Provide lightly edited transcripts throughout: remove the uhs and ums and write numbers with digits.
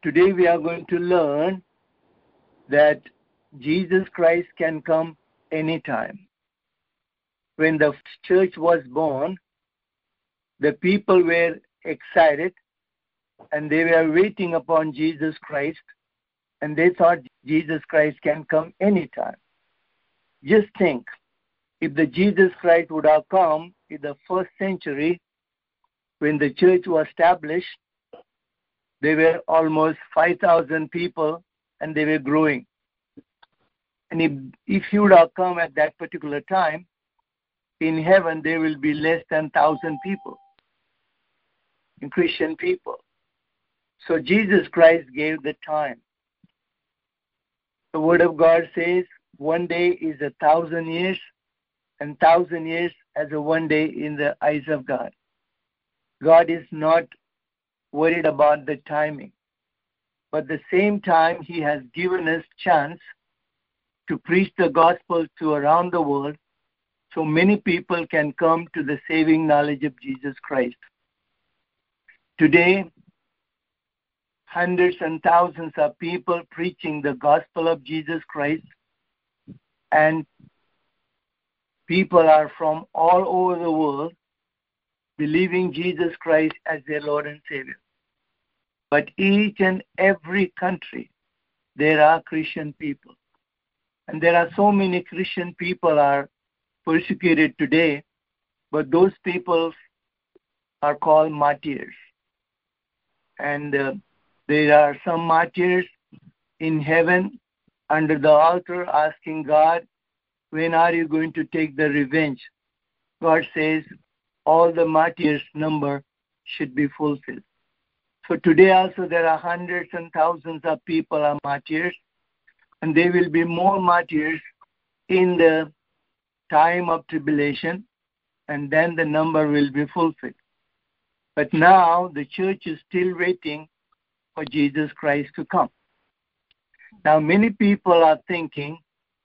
Today we are going to learn that Jesus Christ can come anytime. When the church was born, the people were excited and they were waiting upon Jesus Christ, and they thought Jesus Christ can come anytime. Just think, if the Jesus Christ would have come in the first century, when the church was established, there were almost 5,000 people and they were growing. And if he would have come at that particular time, in heaven there will be less than 1,000 people, Christian people. So Jesus Christ gave the time. The Word of God says 1 day is 1,000 years, and 1,000 years as a 1 day in the eyes of God. God is not worried about the timing. But at the same time, He has given us chance to preach the gospel to around the world so many people can come to the saving knowledge of Jesus Christ. Today, hundreds and thousands of people preaching the gospel of Jesus Christ, and people are from all over the world believing Jesus Christ as their Lord and Savior. But each and every country, there are Christian people. And there are so many Christian people are persecuted today, but those people are called martyrs. And there are some martyrs in heaven under the altar asking God, when are you going to take the revenge? God says all the martyrs' number should be fulfilled. So today also there are hundreds and thousands of people are martyrs, and there will be more martyrs in the time of tribulation, and then the number will be fulfilled. But now the church is still waiting for Jesus Christ to come. Now many people are thinking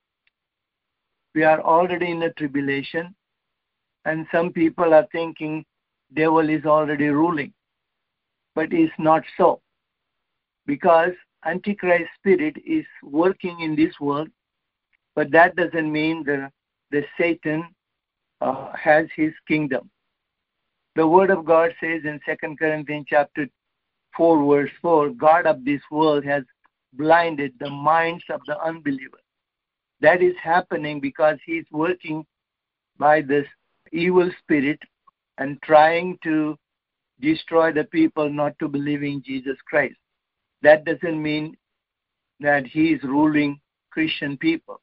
we are already in a tribulation, and some people are thinking devil is already ruling. But it's not so, because Antichrist spirit is working in this world, but that doesn't mean the Satan has his kingdom. The Word of God says in 2 Corinthians chapter 4, verse 4, God of this world has blinded the minds of the unbelievers. That is happening because he is working by this evil spirit and trying to destroy the people not to believe in Jesus Christ. That doesn't mean that he is ruling Christian people.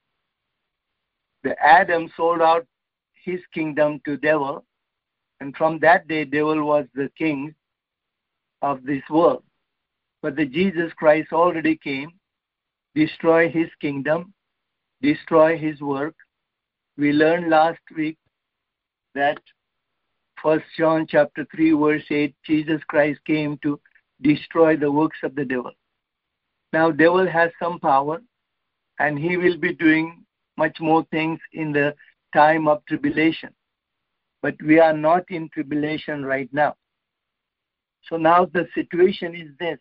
The Adam sold out his kingdom to devil, and from that day devil was the king of this world. But the Jesus Christ already came, destroy his kingdom, destroy his work. We learned last week that 1 John chapter 3 verse 8, Jesus Christ came to destroy the works of the devil. Now devil has some power, and he will be doing much more things in the time of tribulation. But we are not in tribulation right now. So now the situation is this.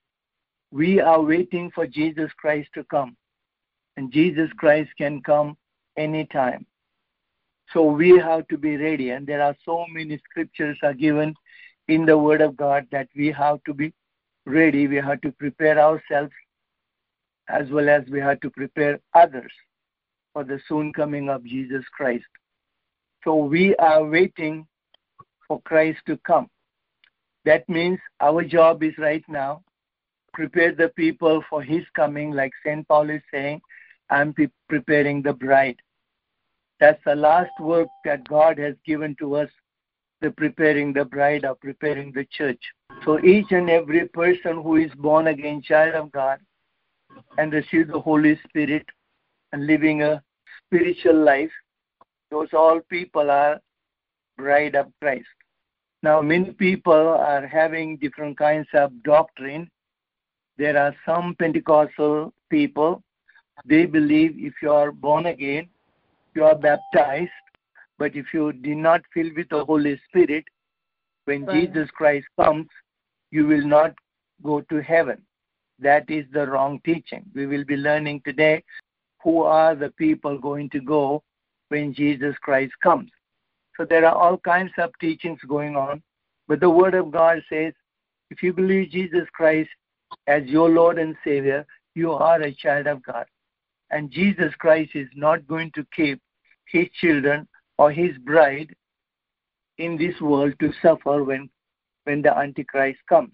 We are waiting for Jesus Christ to come. And Jesus Christ can come anytime. So we have to be ready. And there are so many scriptures are given in the Word of God that we have to be ready. We have to prepare ourselves as well as we have to prepare others for the soon coming of Jesus Christ. So we are waiting for Christ to come. That means our job is right now, prepare the people for his coming, like St. Paul is saying, I'm preparing the bride. That's the last work that God has given to us, the preparing the bride or preparing the church. So each and every person who is born again child of God and receive the Holy Spirit and living a spiritual life, those all people are bride of Christ. Now many people are having different kinds of doctrine. There are some Pentecostal people, they believe if you are born again, you are baptized, but if you did not fill with the Holy Spirit, when Jesus Christ comes, you will not go to heaven. that is the wrong teaching. We will be learning today who are the people going to go when Jesus Christ comes. So there are all kinds of teachings going on, but the Word of God says, if you believe Jesus Christ as your Lord and Savior, you are a child of God. And Jesus Christ is not going to keep his children or his bride in this world to suffer when the Antichrist comes.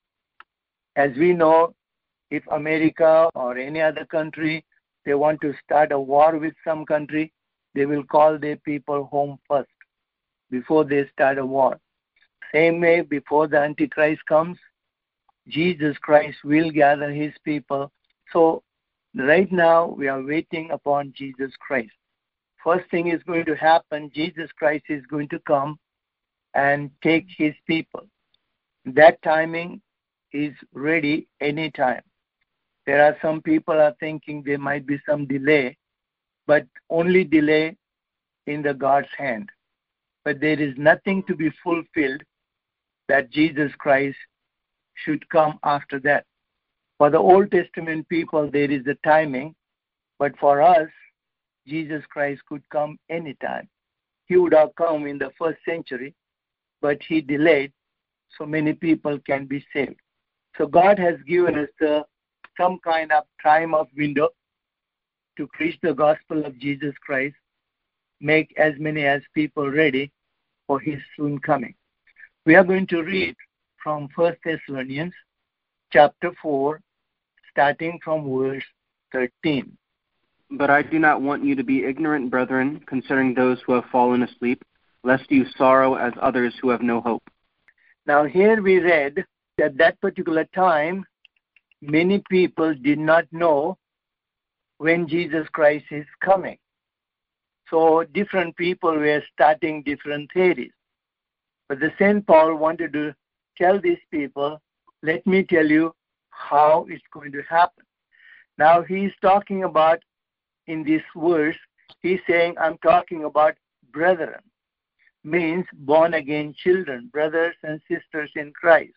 As we know, if America or any other country, they want to start a war with some country, they will call their people home first before they start a war. Same way, before the Antichrist comes, Jesus Christ will gather his people. So right now, we are waiting upon Jesus Christ. First thing is going to happen, Jesus Christ is going to come and take his people. That timing is ready anytime. There are some people are thinking there might be some delay, but only delay in the God's hand. But there is nothing to be fulfilled that Jesus Christ should come after that. For the Old Testament people, there is a timing, but for us, Jesus Christ could come anytime. He would have come in the first century, but he delayed so many people can be saved. So God has given us some kind of time of window to preach the gospel of Jesus Christ, make as many as people ready for his soon coming. We are going to read from 1 Thessalonians chapter 4, starting from verse 13. But I do not want you to be ignorant, brethren, concerning those who have fallen asleep, lest you sorrow as others who have no hope. Now here we read that that particular time, many people did not know when Jesus Christ is coming. So different people were starting different theories. But the St. Paul wanted to tell these people, let me tell you how it's going to happen. Now he's talking about, in this verse, he's saying, I'm talking about brethren. Means born again children, brothers and sisters in Christ.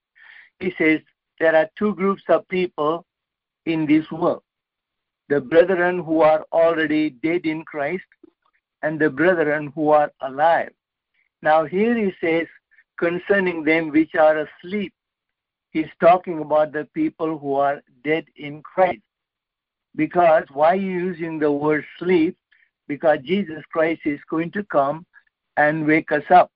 He says there are two groups of people in this world. The brethren who are already dead in Christ and the brethren who are alive. Now here he says concerning them which are asleep. He's talking about the people who are dead in Christ. Because why using the word sleep? Because Jesus Christ is going to come and wake us up.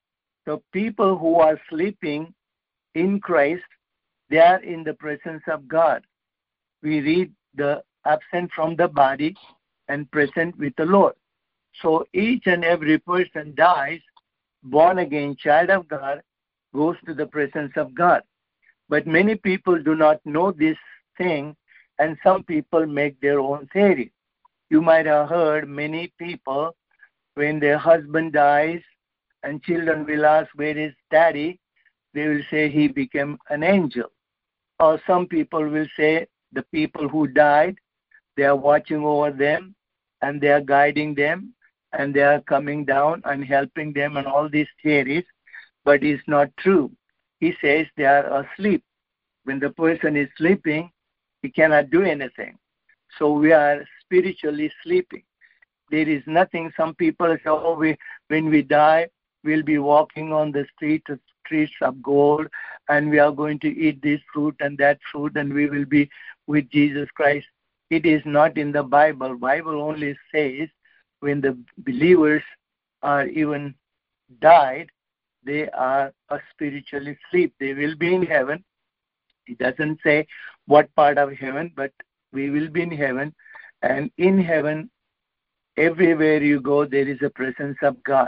So people who are sleeping in Christ, they are in the presence of God. We read the absent from the body and present with the Lord. So each and every person dies, born again child of God, goes to the presence of God. But many people do not know this thing, and some people make their own theory. You might have heard many people, when their husband dies and children will ask, where is daddy? They will say he became an angel. Or some people will say the people who died, they are watching over them and they are guiding them and they are coming down and helping them and all these theories. But it's not true. He says they are asleep. When the person is sleeping, he cannot do anything. So we are spiritually sleeping. There is nothing. Some people say, oh, when we die, we'll be walking on the streets of gold, and we are going to eat this fruit and that fruit, and we will be with Jesus Christ. It is not in the Bible. Bible only says when the believers are even died, they are spiritually asleep. They will be in heaven. It doesn't say what part of heaven, but we will be in heaven. And in heaven, everywhere you go, there is a presence of God.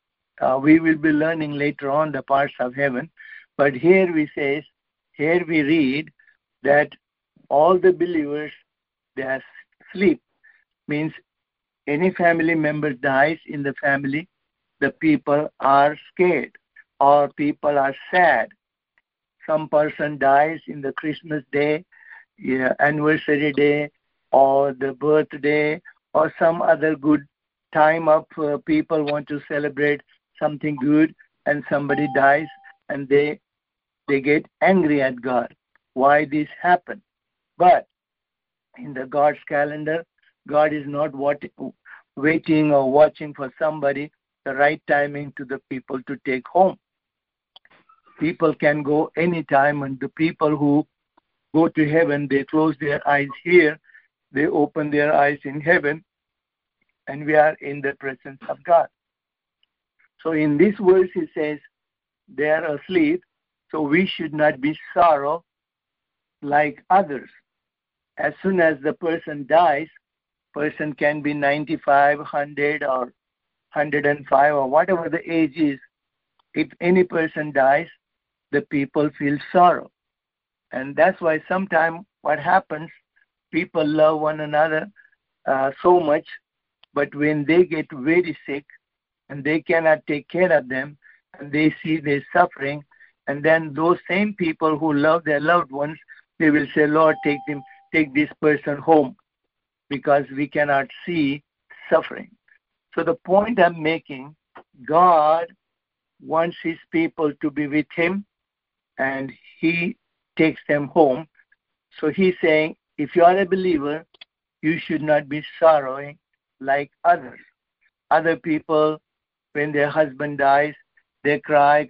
We will be learning later on the parts of heaven. But here we read that all the believers, they are asleep. Means any family member dies in the family, the people are scared or people are sad. Some person dies in the Christmas day, anniversary day, or the birthday, or some other good time of people want to celebrate something good, and somebody dies, and they get angry at God. why this happened. But in the God's calendar, God is not waiting or watching for somebody, the right timing to the people to take home. People can go anytime, and the people who go to heaven, they close their eyes here, they open their eyes in heaven, and we are in the presence of God. So in this verse, he says, they are asleep, so we should not be sorrow like others. As soon as the person dies, person can be 95, 100, or 105, or whatever the age is. If any person dies, the people feel sorrow. And that's why sometimes what happens, people love one another so much, but when they get very sick and they cannot take care of them, and they see their suffering, and then those same people who love their loved ones, they will say, Lord, take this person home, because we cannot see suffering. So the point I'm making, God wants his people to be with him, and he takes them home. So he's saying, if you are a believer, you should not be sorrowing like others. Other people, when their husband dies, they cry,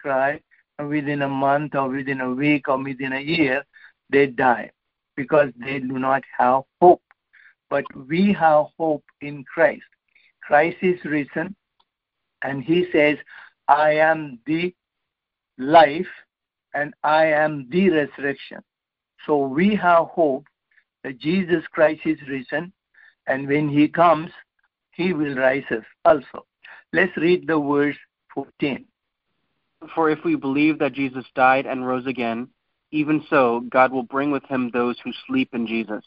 and within a month or within a week or within a year, they die because they do not have hope. But we have hope in Christ. Christ is risen, and he says, I am the life and I am the resurrection. So we have hope that Jesus Christ is risen, and when he comes, he will rise us also. Let's read the verse 14. For if we believe that Jesus died and rose again, even so, God will bring with him those who sleep in Jesus.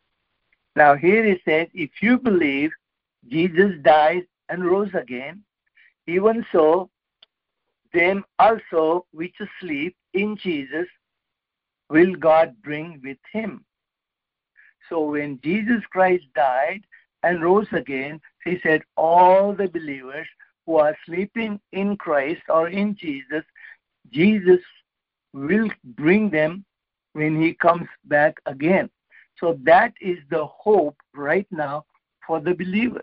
Now here it says, if you believe Jesus died and rose again, even so, them also which sleep in Jesus will God bring with him. So when Jesus Christ died and rose again, he said all the believers who are sleeping in Christ or in Jesus, Jesus will bring them when he comes back again. So that is the hope right now for the believers.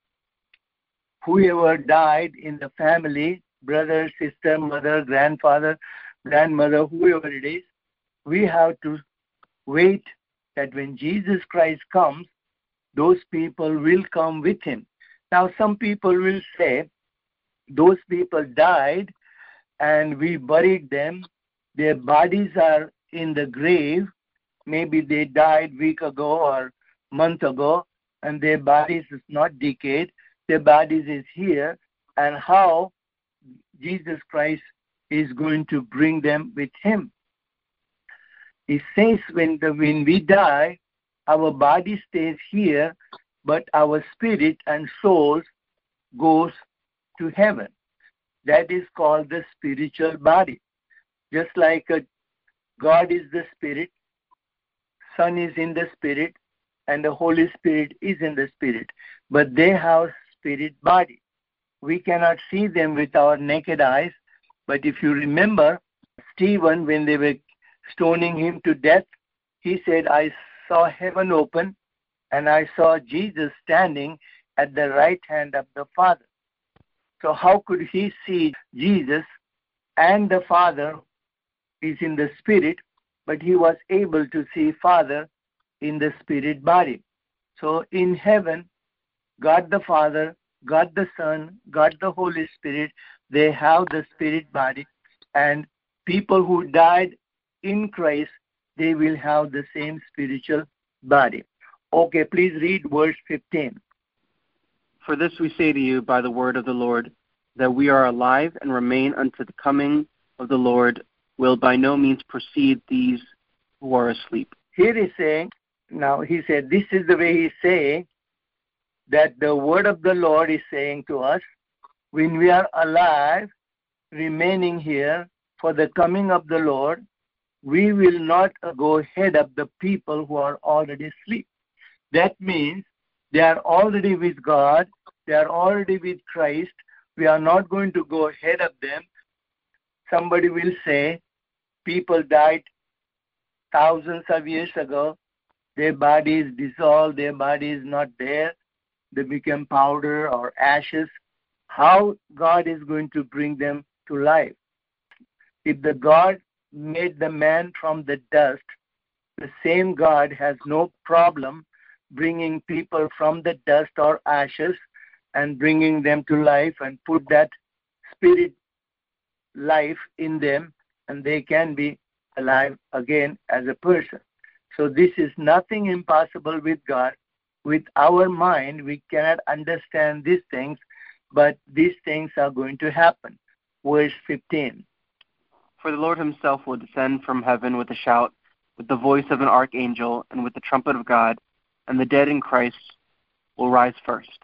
Whoever died in the family, brother, sister, mother, grandfather, grandmother, whoever it is, we have to wait that when Jesus Christ comes, those people will come with him. Now some people will say, those people died and we buried them. Their bodies are in the grave. Maybe they died week ago or month ago, and their bodies is not decayed. Their bodies is here, and how Jesus Christ is going to bring them with him. It says when we die, our body stays here, but our spirit and souls goes to heaven. That is called the spiritual body. Just like God is the spirit, Son is in the spirit, and the Holy Spirit is in the spirit. But they have spirit body. We cannot see them with our naked eyes, but if you remember, Stephen, when they were stoning him to death, he said, I saw heaven open, and I saw Jesus standing at the right hand of the Father. So how could he see Jesus and the Father is in the spirit, but he was able to see Father in the spirit body. So in heaven, God the Father, God the Son, God the Holy Spirit, they have the spirit body, and people who died in Christ, they will have the same spiritual body. Okay, please read verse 15. For this we say to you by the word of the Lord, that we are alive and remain unto the coming of the Lord will by no means precede these who are asleep. Here he's saying, now he said, this is the way he's saying, that the word of the Lord is saying to us, when we are alive, remaining here for the coming of the Lord, we will not go ahead of the people who are already asleep. That means they are already with God, they are already with Christ. We are not going to go ahead of them. Somebody will say, people died thousands of years ago, their body is dissolved, their body is not there, they become powder or ashes. How God is going to bring them to life? If the God made the man from the dust, the same God has no problem bringing people from the dust or ashes and bringing them to life and put that spirit life in them, and they can be alive again as a person. So this is nothing impossible with God. With our mind, we cannot understand these things, but these things are going to happen. Verse 15. For the Lord himself will descend from heaven with a shout, with the voice of an archangel, and with the trumpet of God, and the dead in Christ will rise first.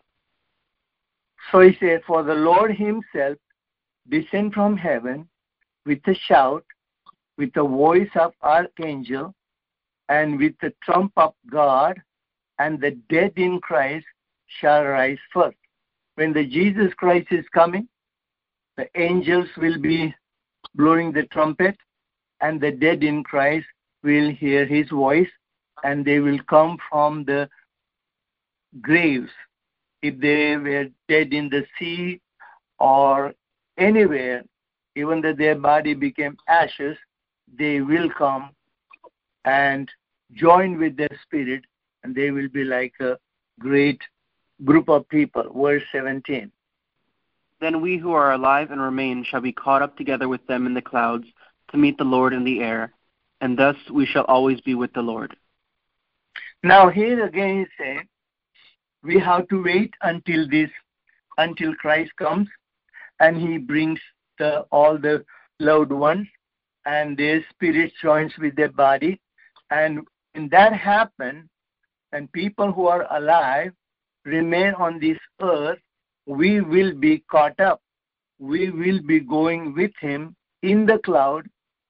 So he said, for the Lord himself descend from heaven with a shout, with the voice of archangel, and with the trump of God, and the dead in Christ shall rise first. When the Jesus Christ is coming, the angels will be blowing the trumpet, and the dead in Christ will hear his voice, and they will come from the graves. If they were dead in the sea or anywhere, even though their body became ashes, they will come and join with their spirit, and they will be like a great group of people. Verse 17. Then we who are alive and remain shall be caught up together with them in the clouds to meet the Lord in the air, and thus we shall always be with the Lord. Now here again he said, we have to wait until Christ comes and he brings all the loved ones and their spirit joins with their body. And when that happens, and people who are alive remain on this earth, we will be caught up. We will be going with him in the cloud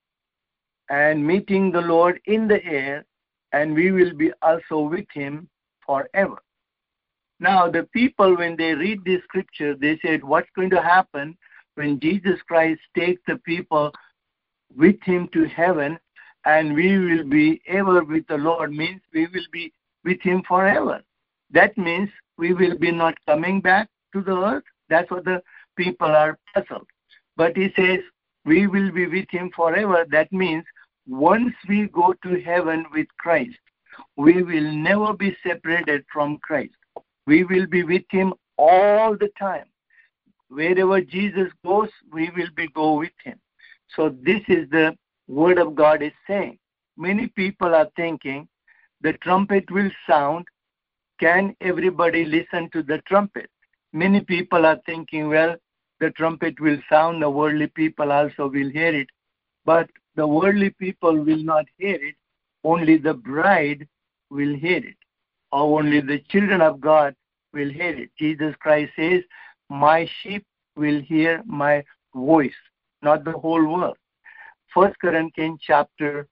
and meeting the Lord in the air, and we will be also with him forever. Now, the people, when they read this scripture, they said, what's going to happen when Jesus Christ takes the people with him to heaven and we will be ever with the Lord? Means we will be with him forever. That means we will be not coming back to the earth. That's what the people are puzzled. But he says, we will be with him forever. That means once we go to heaven with Christ, we will never be separated from Christ. We will be with him all the time. Wherever Jesus goes, we will go with him. So this is the word of God is saying. Many people are thinking the trumpet will sound. Can everybody listen to the trumpet? Many people are thinking, well, the trumpet will sound, the worldly people also will hear it. But the worldly people will not hear it. Only the bride will hear it. Or only the children of God will hear it. Jesus Christ says, my sheep will hear my voice, not the whole world. 1 Corinthians chapter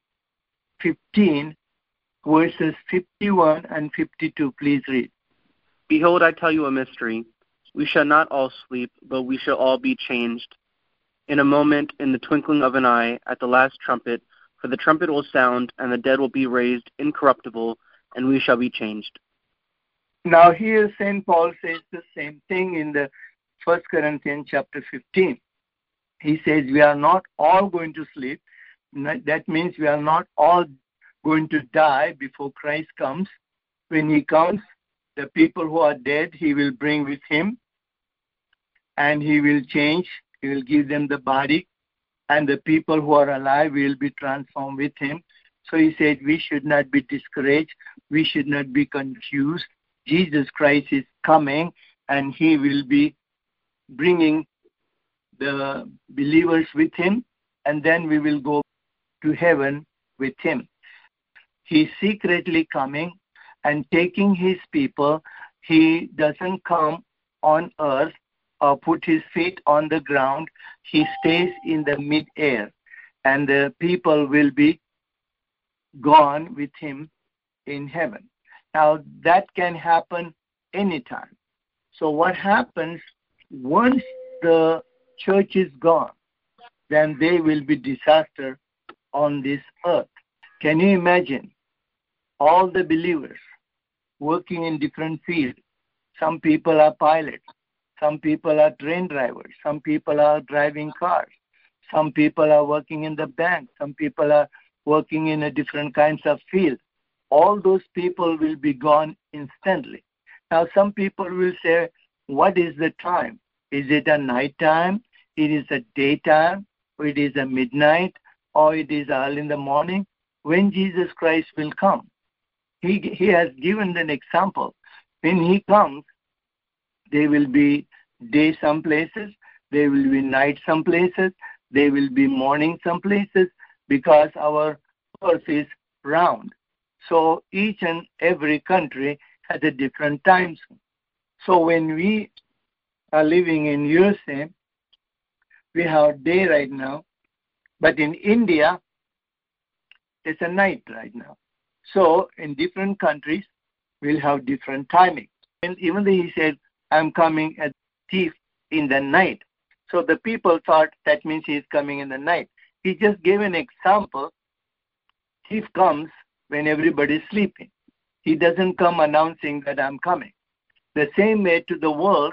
15, verses 51 and 52. Please read. Behold, I tell you a mystery. We shall not all sleep, but we shall all be changed. In a moment, in the twinkling of an eye, at the last trumpet, for the trumpet will sound, and the dead will be raised incorruptible, and we shall be changed. Now here St. Paul says the same thing in the 1 Corinthians chapter 15. He says we are not all going to sleep. That means we are not all going to die before Christ comes. When he comes, the people who are dead, he will bring with him, and he will change. He will give them the body, and the people who are alive will be transformed with him. So he said we should not be discouraged. We should not be confused. Jesus Christ is coming, and he will be bringing the believers with him, and then we will go to heaven with him. He's secretly coming and taking his people. He doesn't come on earth or put his feet on the ground. He stays in the mid-air, and the people will be gone with him in heaven. Now, that can happen anytime. So what happens once the church is gone, then there will be disaster on this earth. Can you imagine all the believers working in different fields? Some people are pilots. Some people are train drivers. Some people are driving cars. Some people are working in the bank. Some people are working in a different kinds of fields. All those people will be gone instantly. Now, some people will say, what is the time? Is it a night time? It is a daytime? Or it is a midnight? Or it is early in the morning? When Jesus Christ will come? He has given an example. When he comes, there will be day some places, there will be night some places, there will be morning some places, because our earth is round. So each and every country has a different time zone. So when we are living in USA, we have day right now, but in India, it's a night right now. So in different countries, we'll have different timing. And even though he said, I'm coming as thief in the night. So the people thought that means he's coming in the night. He just gave an example. Thief comes when everybody's sleeping. He doesn't come announcing that I'm coming. The same way to the world,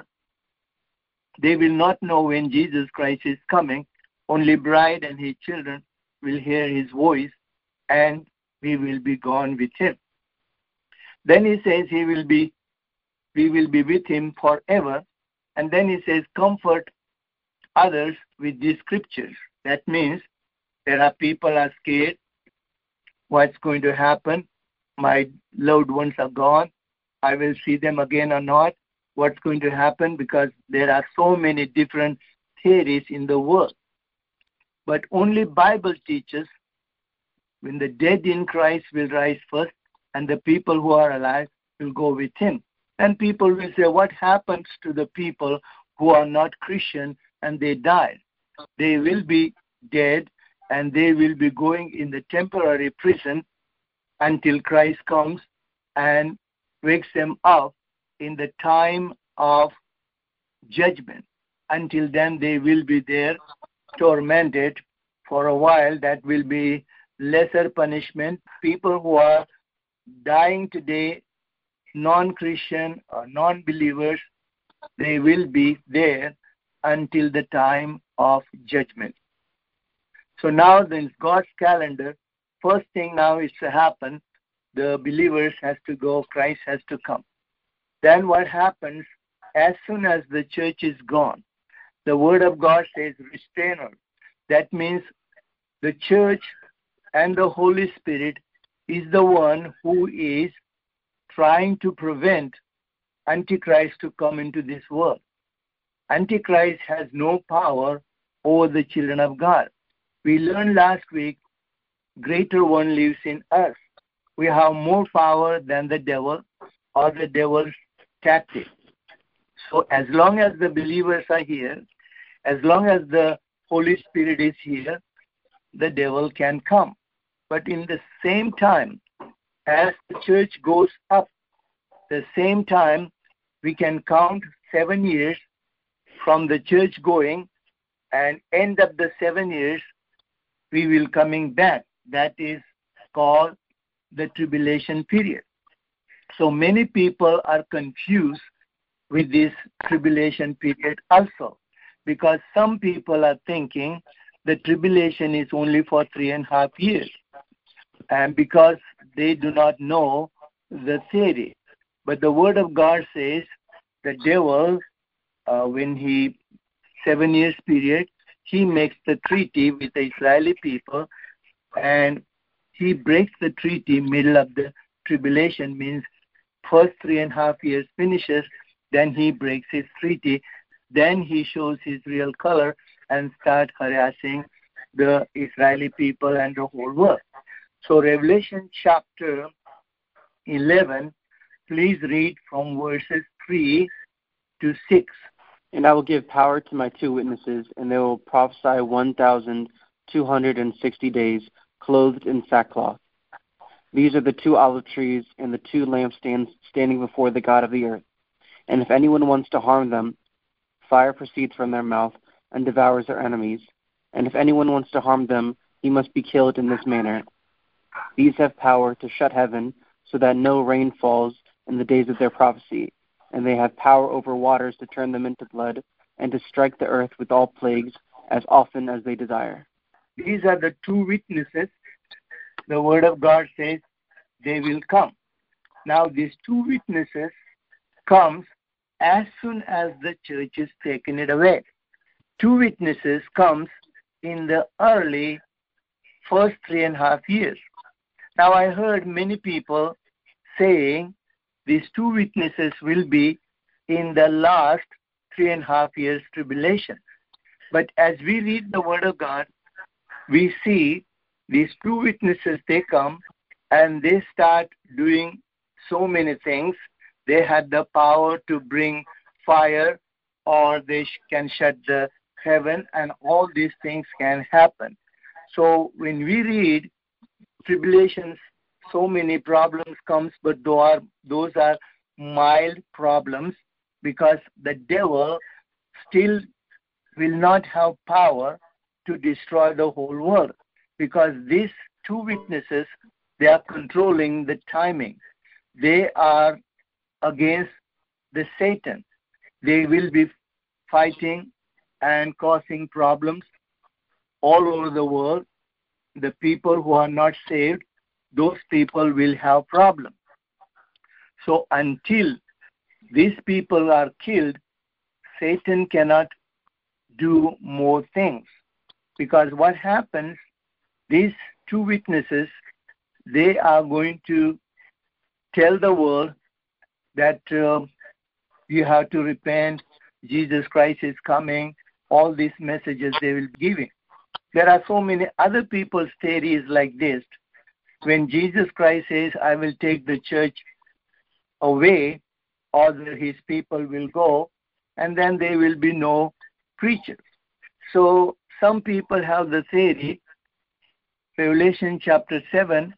they will not know when Jesus Christ is coming. Only bride and his children will hear his voice, and we will be gone with him. Then he says we will be with him forever. And then he says, comfort others with these scriptures. That means there are people are scared. What's going to happen? My loved ones are gone. I will see them again or not. What's going to happen? Because there are so many different theories in the world. But only Bible teaches when the dead in Christ will rise first, and the people who are alive will go with him. And people will say, what happens to the people who are not Christian and they died? They will be dead, and they will be going in the temporary prison until Christ comes and wakes them up in the time of judgment. Until then, they will be there tormented for a while. That will be lesser punishment. People who are dying today, non-Christian or non-believers, they will be there until the time of judgment. So now in God's calendar, first thing now is to happen, the believers has to go, Christ has to come. Then what happens, as soon as the church is gone, the word of God says retainer. That means the church and the Holy Spirit is the one who is trying to prevent Antichrist to come into this world. Antichrist has no power over the children of God. We learned last week, greater one lives in us. We have more power than the devil or the devil's tactic. So as long as the believers are here, as long as the Holy Spirit is here, the devil can come. But in the same time, as the church goes up, the same time we can count 7 years from the church going, and end of the 7 years, we will coming back. That is called the tribulation period. So many people are confused with this tribulation period also, because some people are thinking the tribulation is only for 3.5 years, and because they do not know the theory. But the word of God says the devil, when he 7 years period, he makes the treaty with the Israeli people, and he breaks the treaty middle of the tribulation, means first 3.5 years finishes, then he breaks his treaty, then he shows his real color and start harassing the Israeli people and the whole world. So Revelation chapter 11, please read from verses 3 to 6. And I will give power to my 2 witnesses, and they will prophesy 1,260 days, clothed in sackcloth. These are the 2 olive trees and the 2 lampstands standing before the God of the earth. And if anyone wants to harm them, fire proceeds from their mouth and devours their enemies. And if anyone wants to harm them, he must be killed in this manner. These have power to shut heaven so that no rain falls in the days of their prophecy, and they have power over waters to turn them into blood, and to strike the earth with all plagues as often as they desire. These are the two witnesses. The word of God says they will come. Now these two witnesses comes as soon as the church is taken it away. Two witnesses comes in the early first 3.5 years. Now I heard many people saying these two witnesses will be in the last 3.5 years tribulation. But as we read the word of God, we see these two witnesses, they come and they start doing so many things. They had the power to bring fire, or they can shut the heaven, and all these things can happen. So when we read tribulations, so many problems comes, but those are mild problems, because the devil still will not have power to destroy the whole world, because these two witnesses, they are controlling the timing. They are against the Satan. They will be fighting and causing problems all over the world. The people who are not saved, those people will have problems. So until these people are killed, Satan cannot do more things. Because what happens, these two witnesses, they are going to tell the world that you have to repent, Jesus Christ is coming, all these messages they will be giving. There are so many other people's theories like this. When Jesus Christ says, I will take the church away, or his people will go, and then there will be no preachers. So some people have the theory, Revelation chapter 7,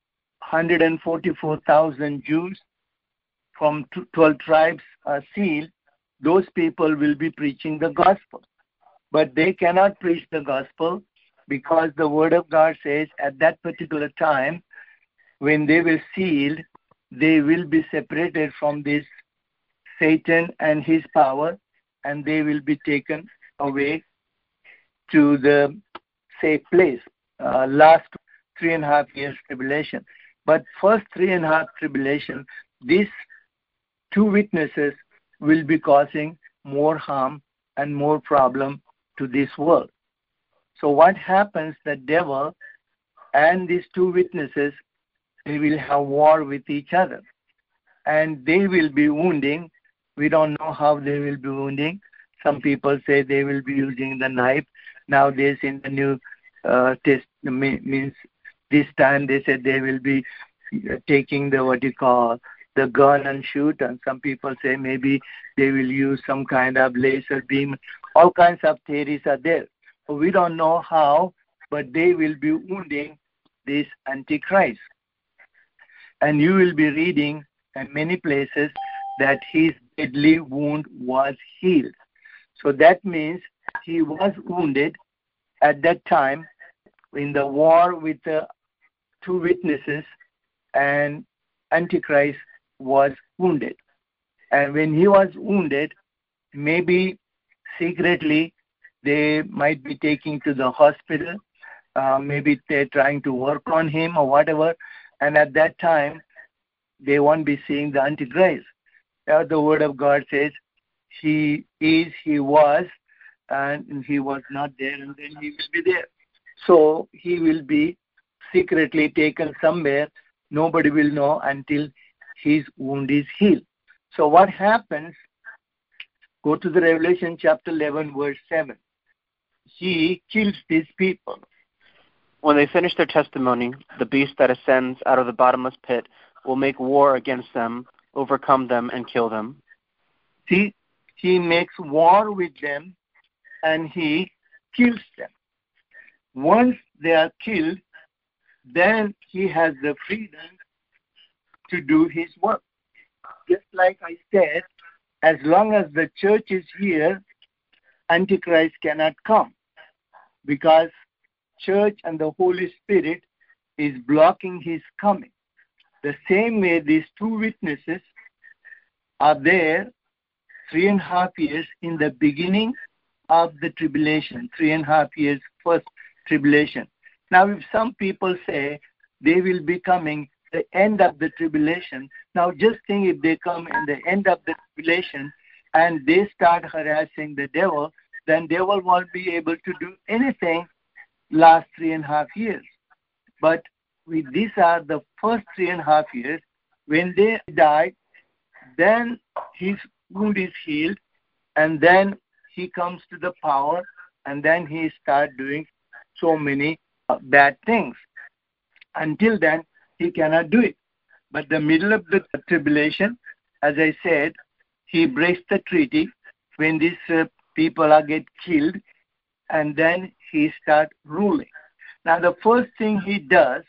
144,000 Jews from 12 tribes are sealed. Those people will be preaching the gospel. But they cannot preach the gospel, because the word of God says at that particular time, when they were sealed, they will be separated from this Satan and his power, and they will be taken away to the safe place. Last 3.5 years tribulation. But first 3.5 tribulation, these two witnesses will be causing more harm and more problem to this world. So what happens, the devil and these two witnesses, they will have war with each other. And they will be wounding. We don't know how they will be wounding. Some people say they will be using the knife. Nowadays in the New Testament, means this time they said they will be taking the gun and shoot, and some people say maybe they will use some kind of laser beam. All kinds of theories are there. So we don't know how, but they will be wounding this Antichrist. And you will be reading in many places that his deadly wound was healed. So that means he was wounded at that time in the war with the two witnesses, and Antichrist was wounded. And when he was wounded, maybe secretly they might be taking to the hospital. Maybe they're trying to work on him or whatever. And at that time, they won't be seeing the Antichrist. The word of God says, he is, he was, and he was not there, and then he will be there. So he will be secretly taken somewhere. Nobody will know until his wound is healed. So what happens? Go to the Revelation chapter 11, verse 7. He kills these people. When they finish their testimony, the beast that ascends out of the bottomless pit will make war against them, overcome them, and kill them. See, he makes war with them and he kills them. Once they are killed, then he has the freedom to do his work. Just like I said, as long as the church is here, Antichrist cannot come, because church and the Holy Spirit is blocking his coming. The same way these two witnesses are there 3.5 years in the beginning of the tribulation, 3.5 years first tribulation. Now, if some people say they will be coming the end of the tribulation, now just think if they come in the end of the tribulation and they start harassing the devil, then devil won't be able to do anything last 3.5 years. But these are the first 3.5 years. When they died, then his wound is healed, and then he comes to the power, and then he starts doing so many bad things. Until then, he cannot do it. But the middle of the tribulation, as I said, he breaks the treaty when these people are get killed, and then he starts ruling. Now, the first thing he does,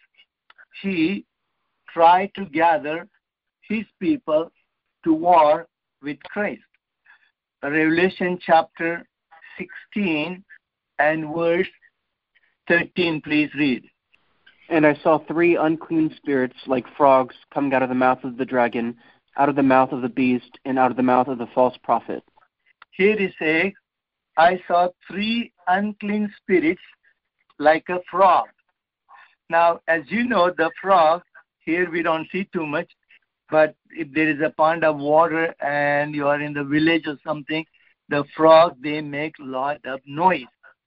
he tries to gather his people to war with Christ. Revelation chapter 16 and verse 13, please read. And I saw 3 unclean spirits like frogs coming out of the mouth of the dragon, out of the mouth of the beast, and out of the mouth of the false prophet. Here it says, I saw 3 unclean spirits like a frog. Now, as you know, the frog, here we don't see too much, but if there is a pond of water and you are in the village or something, the frog, they make a lot of noise.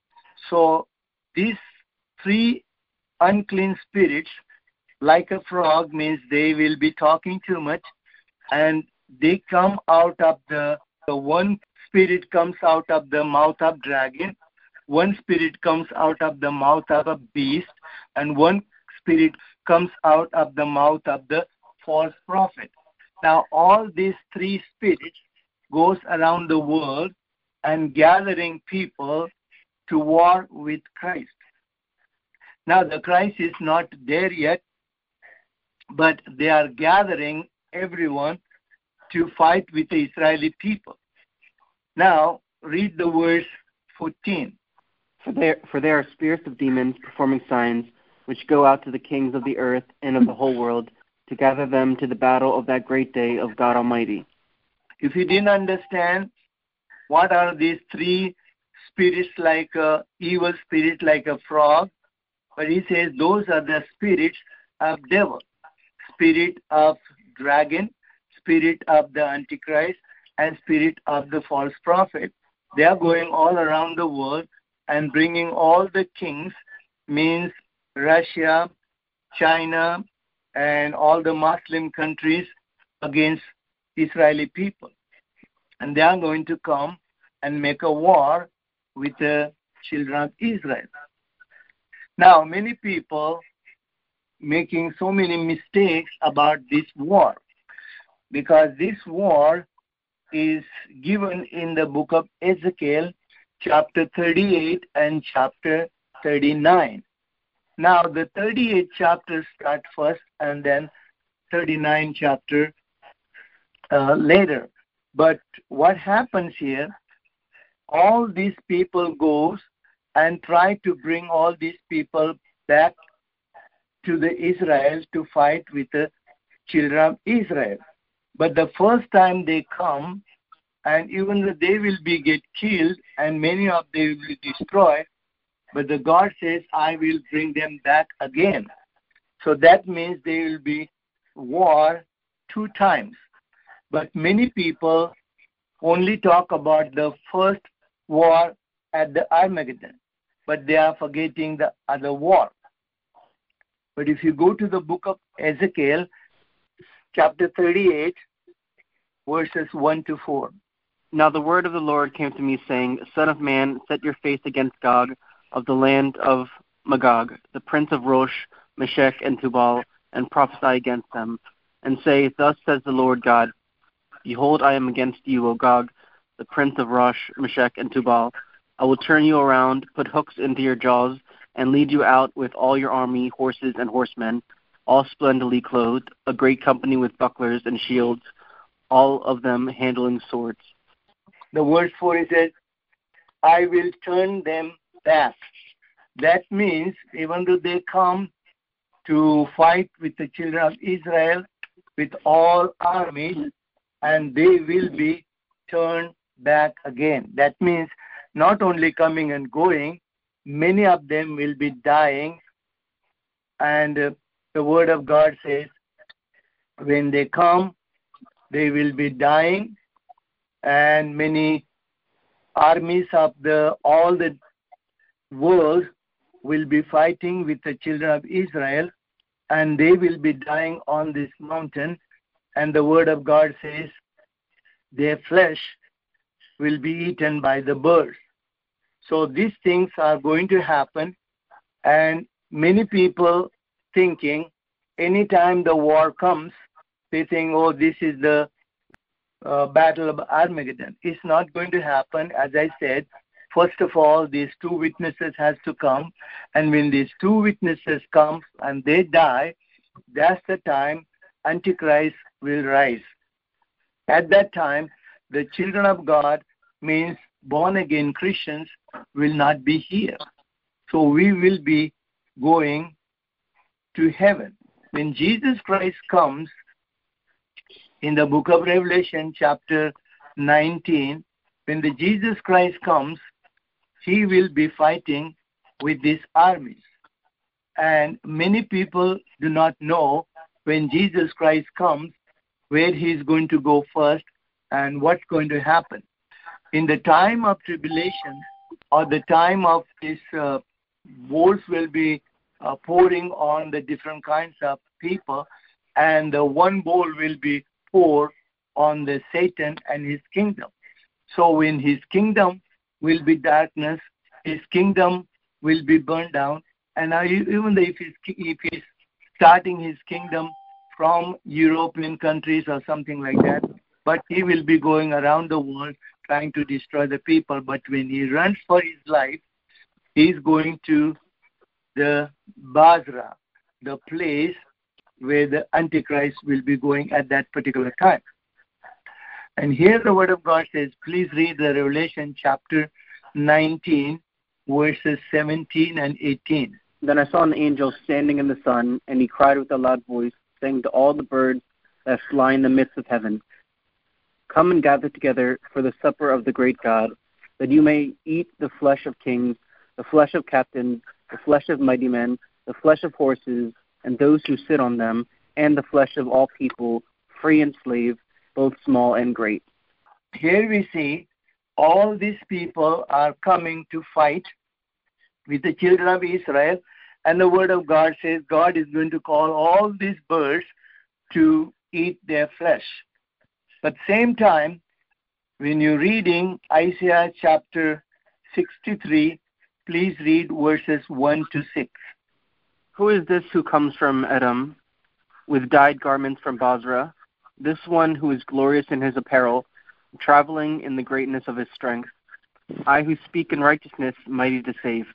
So these 3 unclean spirits, like a frog, means they will be talking too much, and they come out of the one spirit comes out of the mouth of dragon, one spirit comes out of the mouth of a beast, and one spirit comes out of the mouth of the false prophet. Now, all these 3 spirits goes around the world and gathering people to war with Christ. Now, the Christ is not there yet, but they are gathering everyone to fight with the Israeli people. Now, read the verse 14. For there are spirits of demons performing signs, which go out to the kings of the earth and of the whole world, to gather them to the battle of that great day of God Almighty. If you didn't understand what are these 3 spirits, like a evil spirit like a frog, but he says those are the spirits of devil, spirit of dragon, spirit of the Antichrist, and spirit of the false prophet. They are going all around the world and bringing all the kings, means Russia, China, and all the Muslim countries against Israeli people. And they are going to come and make a war with the children of Israel. Now, many people making so many mistakes about this war, because this war is given in the book of Ezekiel, chapter 38 and chapter 39. Now, the 38 chapter start first, and then 39 chapter later. But what happens here, all these people goes and try to bring all these people back to the Israel to fight with the children of Israel. But the first time they come, and even though they will be get killed, and many of them will be destroyed, but the God says, I will bring them back again. So that means there will be war 2 times. But many people only talk about the first war at the Armageddon, but they are forgetting the other war. But if you go to the book of Ezekiel, chapter 38, verses 1 to 4. Now the word of the Lord came to me, saying, Son of man, set your face against Gog of the land of Magog, the prince of Rosh, Meshech, and Tubal, and prophesy against them, and say, Thus says the Lord God, Behold, I am against you, O Gog, the prince of Rosh, Meshech, and Tubal. I will turn you around, put hooks into your jaws, and lead you out with all your army, horses and horsemen, all splendidly clothed, a great company with bucklers and shields, all of them handling swords. The verse 4 is that I will turn them back. That means even though they come to fight with the children of Israel with all armies, and they will be turned back again. That means not only coming and going, many of them will be dying. And the Word of God says, when they come, they will be dying, and many armies of all the world will be fighting with the children of Israel, and they will be dying on this mountain. And the Word of God says, their flesh will be eaten by the birds. So these things are going to happen, and many people thinking anytime the war comes, they think, oh, this is the battle of Armageddon. It's not going to happen. As I said, first of all, these two witnesses has to come, and when these two witnesses come and they die, that's the time Antichrist will rise. At that time, the children of God, means born-again Christians, will not be here. So we will be going to heaven. When Jesus Christ comes, in the book of Revelation, chapter 19, when the Jesus Christ comes, he will be fighting with these armies. And many people do not know when Jesus Christ comes, where he is going to go first and what's going to happen. In the time of tribulation, or the time of this wars will be pouring on the different kinds of people, and the one bowl will be poured on the Satan and his kingdom. So when his kingdom will be darkness, his kingdom will be burned down, and even if he's starting his kingdom from European countries or something like that, but he will be going around the world trying to destroy the people. But when he runs for his life, he's going to the Basra, the place where the Antichrist will be going at that particular time. And here the Word of God says, please read the Revelation chapter 19, verses 17 and 18. Then I saw an angel standing in the sun, and he cried with a loud voice, saying to all the birds that fly in the midst of heaven, come and gather together for the supper of the great God, that you may eat the flesh of kings, the flesh of captains, the flesh of mighty men, the flesh of horses, and those who sit on them, and the flesh of all people, free and slave, both small and great. Here we see all these people are coming to fight with the children of Israel, and the Word of God says God is going to call all these birds to eat their flesh. But same time, when you're reading Isaiah chapter 63, please read verses 1 to 6. Who is this who comes from Edom, with dyed garments from Basra? This one who is glorious in his apparel, traveling in the greatness of his strength. I who speak in righteousness, mighty to save.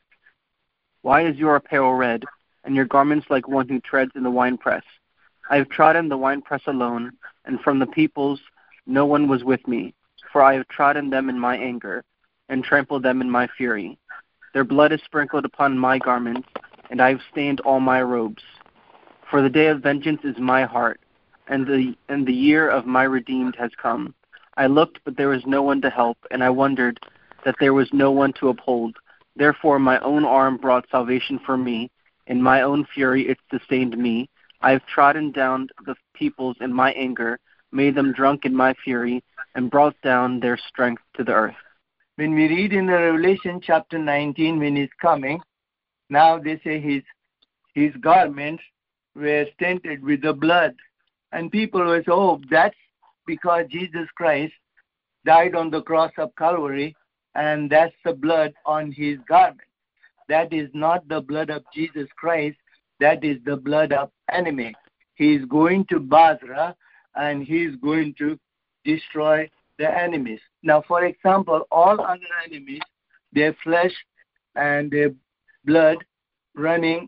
Why is your apparel red, and your garments like one who treads in the winepress? I have trodden the winepress alone, and from the peoples no one was with me, for I have trodden them in my anger, and trampled them in my fury. Their blood is sprinkled upon my garments, and I have stained all my robes. For the day of vengeance is my heart, and the year of my redeemed has come. I looked, but there was no one to help, and I wondered that there was no one to uphold. Therefore my own arm brought salvation for me. In my own fury it sustained me. I have trodden down the peoples in my anger, made them drunk in my fury, and brought down their strength to the earth. When we read in the Revelation chapter 19, when he's coming, now they say his garments were tainted with the blood. And people will say, oh, that's because Jesus Christ died on the cross of Calvary, and that's the blood on his garment. That is not the blood of Jesus Christ. That is the blood of enemy. He is going to Basra, and he is going to destroy the enemies. Now, for example, all other enemies, their flesh and their blood running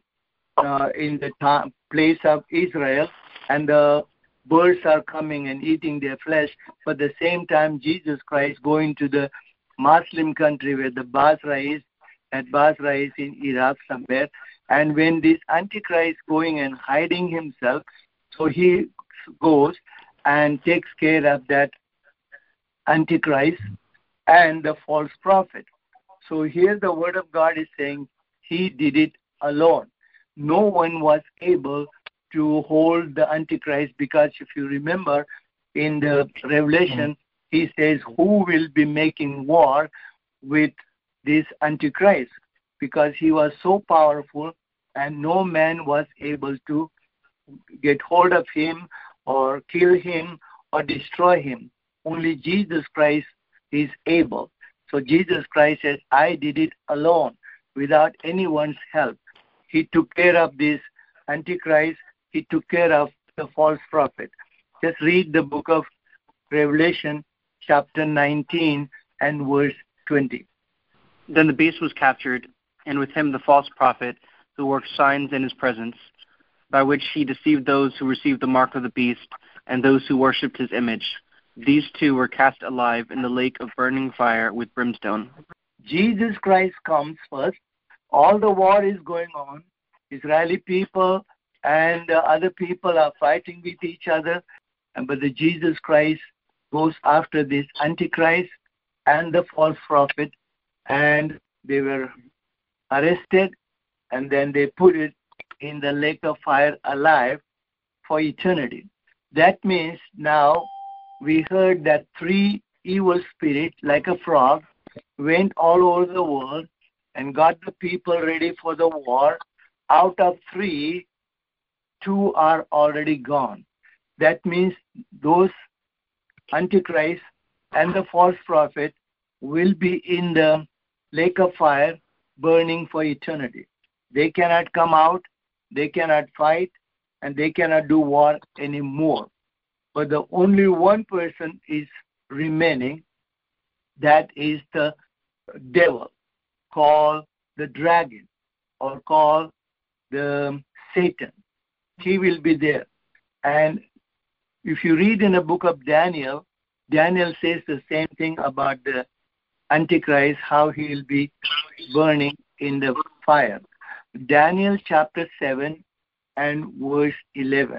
in the place of Israel, and the birds are coming and eating their flesh. But at the same time, Jesus Christ going to the Muslim country where the Basra is, and Basra is in Iraq somewhere, And when this Antichrist going and hiding himself, so he goes and takes care of that Antichrist and the false prophet. So here the word of God is saying he did it alone. No one was able to hold the Antichrist, because if you remember in the Revelation, he says who will be making war with this Antichrist, because he was so powerful and no man was able to get hold of him or kill him or destroy him. Only Jesus Christ is able. So Jesus Christ says, I did it alone without anyone's help. He took care of this Antichrist. He took care of the false prophet. Just read the book of Revelation, chapter 19 and verse 20. Then the beast was captured, and with him the false prophet, who worked signs in his presence, by which he deceived those who received the mark of the beast and those who worshipped his image. These two were cast alive in the lake of burning fire with brimstone. Jesus Christ comes first. All the war is going on. Israeli people and other people are fighting with each other. But the Jesus Christ goes after this Antichrist and the false prophet, and they were arrested, and then they put it in the lake of fire alive for eternity. That means now we heard that 3 evil spirits, like a frog, went all over the world and got the people ready for the war. Out of 3, 2 are already gone. That means those Antichrist and the false prophet will be in the lake of fire burning for eternity. They cannot come out, they cannot fight, and they cannot do war anymore. But the only one person is remaining, that is the devil, called the dragon, or called the Satan. He will be there. And if you read in the book of Daniel, Daniel says the same thing about the Antichrist, how he will be burning in the fire. Daniel chapter 7 and verse 11.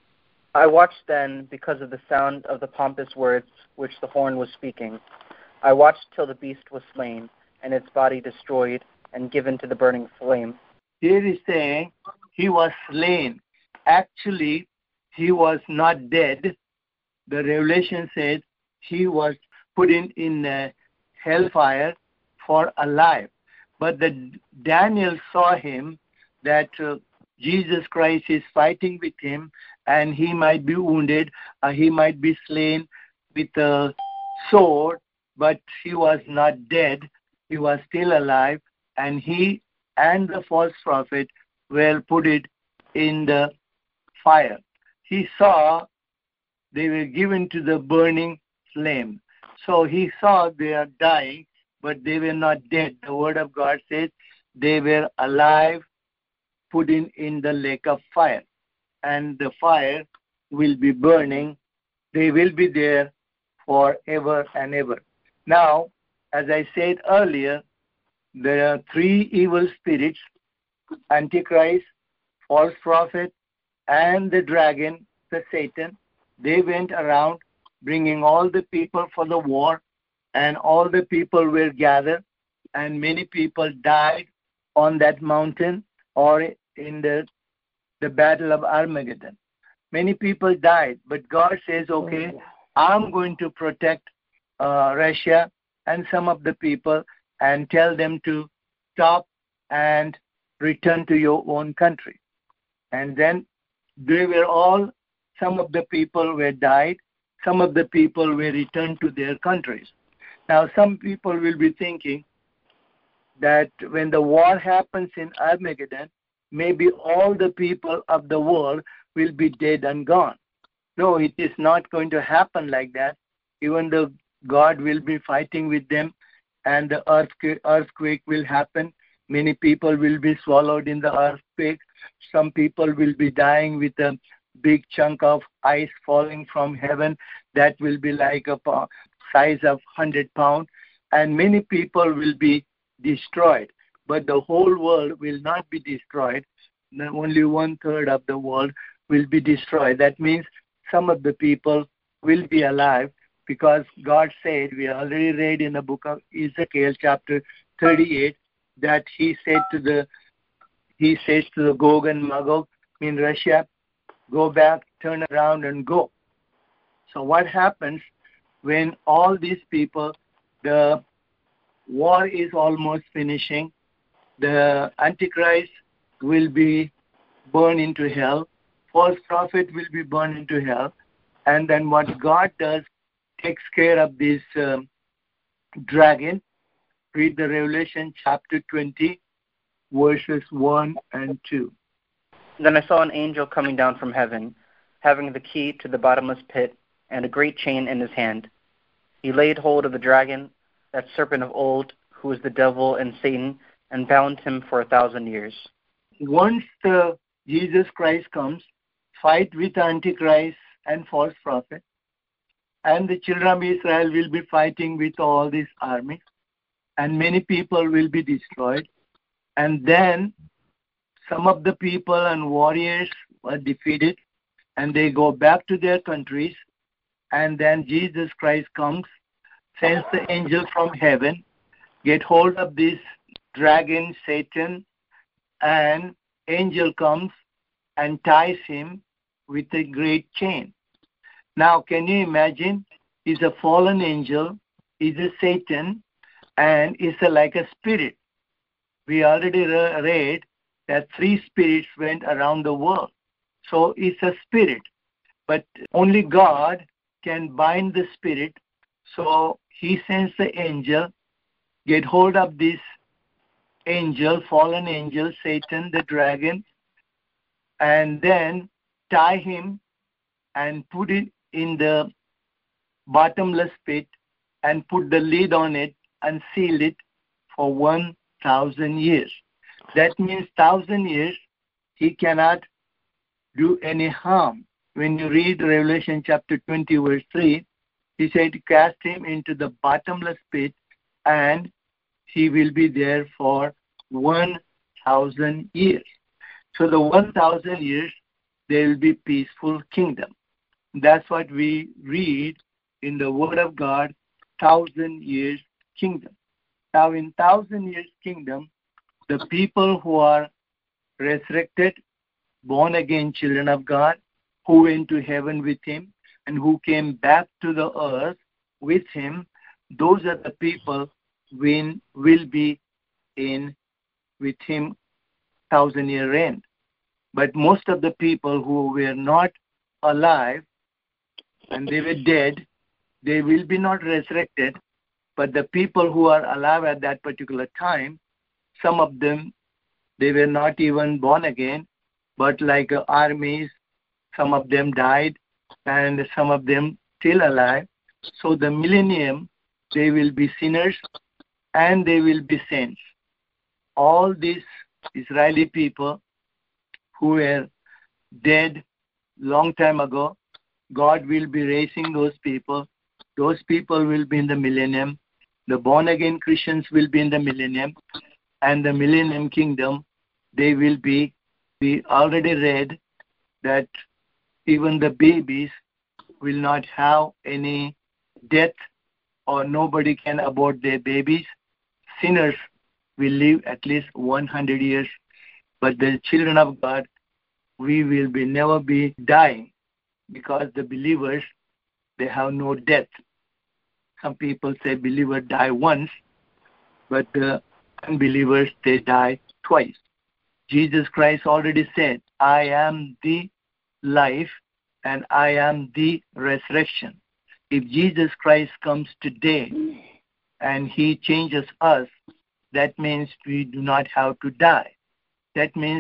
I watched then because of the sound of the pompous words which the horn was speaking. I watched till the beast was slain, and its body destroyed and given to the burning flame. Here is saying he was slain. Actually, he was not dead. The Revelation says he was put in hellfire for alive. But Daniel saw him that Jesus Christ is fighting with him, and he might be wounded, he might be slain with a sword, but he was not dead. He was still alive, and he and the false prophet were put it in the fire. He saw they were given to the burning flame. So he saw they are dying, but they were not dead. The word of God says they were alive, put in the lake of fire. And the fire will be burning. They will be there forever and ever. Now, as I said earlier, there are 3 evil spirits, Antichrist, false prophet, and the dragon, the Satan. They went around bringing all the people for the war, and all the people were gathered, and many people died on that mountain or in the battle of Armageddon. Many people died, but God says, okay, I'm going to protect Russia and some of the people and tell them to stop and return to your own country. And then they were all, some of the people were died, some of the people were returned to their countries. Now, some people will be thinking that when the war happens in Armageddon, maybe all the people of the world will be dead and gone. No, it is not going to happen like that. Even though God will be fighting with them, and the earthquake will happen. Many people will be swallowed in the earthquake. Some people will be dying with a big chunk of ice falling from heaven that will be like a size of 100 pounds. And many people will be destroyed. but the whole world will not be destroyed. Only 1/3 of the world will be destroyed. That means some of the people will be alive, because God said, we already read in the book of Ezekiel chapter 38, that he says to the Gog and Magog in Russia, go back, turn around and go. So what happens when all these people, the war is almost finishing, the Antichrist will be burned into hell, false prophet will be burned into hell, and then what God does, takes care of this dragon. Read the Revelation chapter 20, verses 1 and 2. Then I saw an angel coming down from heaven, having the key to the bottomless pit and a great chain in his hand. He laid hold of the dragon, that serpent of old, who is the devil and Satan, and bound him for 1,000 years. Once Jesus Christ comes, fight with Antichrist and false prophet, and the children of Israel will be fighting with all this army, and many people will be destroyed. And then some of the people and warriors were defeated, and they go back to their countries, and then Jesus Christ comes, sends the angel from heaven, get hold of this dragon, Satan, and angel comes and ties him with a great chain. Now, can you imagine? He's a fallen angel, he's a Satan, and is like a spirit. We already read that 3 spirits went around the world. So it's a spirit. But only God can bind the spirit. So he sends the angel, get hold of this angel, fallen angel, Satan, the dragon, and then tie him and put it in the bottomless pit and put the lid on it and seal it for 1,000 years. That means 1,000 years he cannot do any harm. When you read Revelation chapter 20 verse 3, he said, cast him into the bottomless pit and he will be there for 1,000 years. So the 1,000 years, there will be peaceful kingdom. That's what we read in the Word of God, 1,000 years kingdom. Now in 1,000 years kingdom, the people who are resurrected, born again children of God, who went to heaven with him and who came back to the earth with him, those are the people who will be in with him 1,000-year reign. But most of the people who were not alive and they were dead, they will be not resurrected. But the people who are alive at that particular time, some of them, they were not even born again, but like armies, some of them died and some of them still alive. So the millennium, they will be sinners and they will be saints. All these Israeli people who were dead long time ago, God will be raising those people. Those people will be in the millennium. The born-again Christians will be in the millennium. And the millennium kingdom, they will be, we already read that even the babies will not have any death, or nobody can abort their babies. Sinners will live at least 100 years. But the children of God, we will be never be dying, because the believers, they have no death. Some people say believers die once, but the unbelievers, they die twice. Jesus Christ already said, I am the life and I am the resurrection. If Jesus Christ comes today and he changes us, that means we do not have to die. That means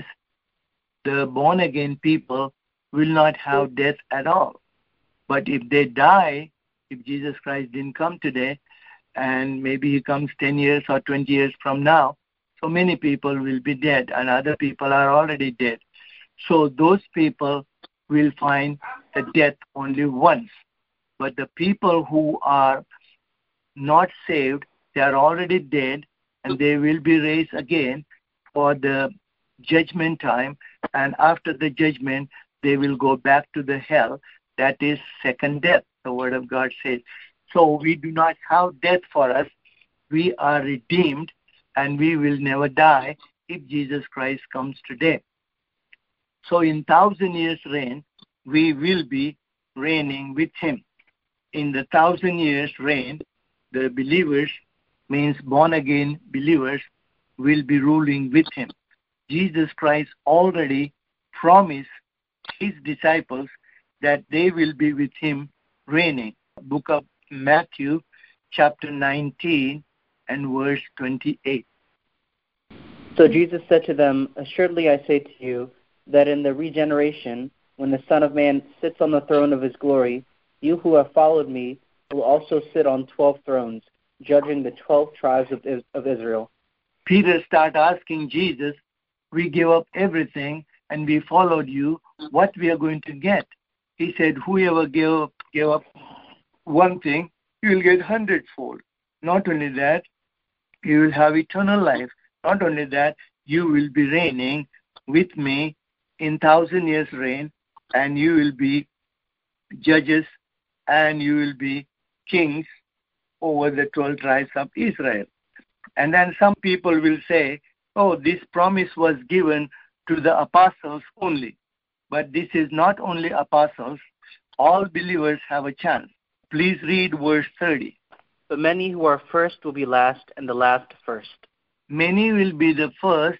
the born-again people will not have death at all. But if they die, if Jesus Christ didn't come today, and maybe he comes 10 years or 20 years from now, so many people will be dead, and other people are already dead. So those people will find the death only once. But the people who are not saved, they are already dead, and they will be raised again for the judgment time, and after the judgment, they will go back to the hell. That is second death, the Word of God says. So we do not have death for us. We are redeemed, and we will never die if Jesus Christ comes today. So in 1,000 years reign, we will be reigning with him. In the 1,000 years reign, the believers, means born-again believers, will be ruling with him. Jesus Christ already promised his disciples that they will be with him reigning. Book of Matthew, chapter 19 and verse 28. So Jesus said to them, "Assuredly I say to you, that in the regeneration, when the Son of Man sits on the throne of his glory, you who have followed me will also sit on 12 thrones, judging the 12 tribes of Israel." Peter started asking Jesus, we gave up everything and we followed you, what we are going to get? He said, whoever gave up one thing, you will get hundredfold. Not only that, you will have eternal life. Not only that, you will be reigning with me in 1,000 years reign, and you will be judges and you will be kings over the 12 tribes of Israel. And then some people will say, oh, this promise was given to the apostles only. But this is not only apostles. All believers have a chance. Please read verse 30. But many who are first will be last, and the last first. Many will be the first,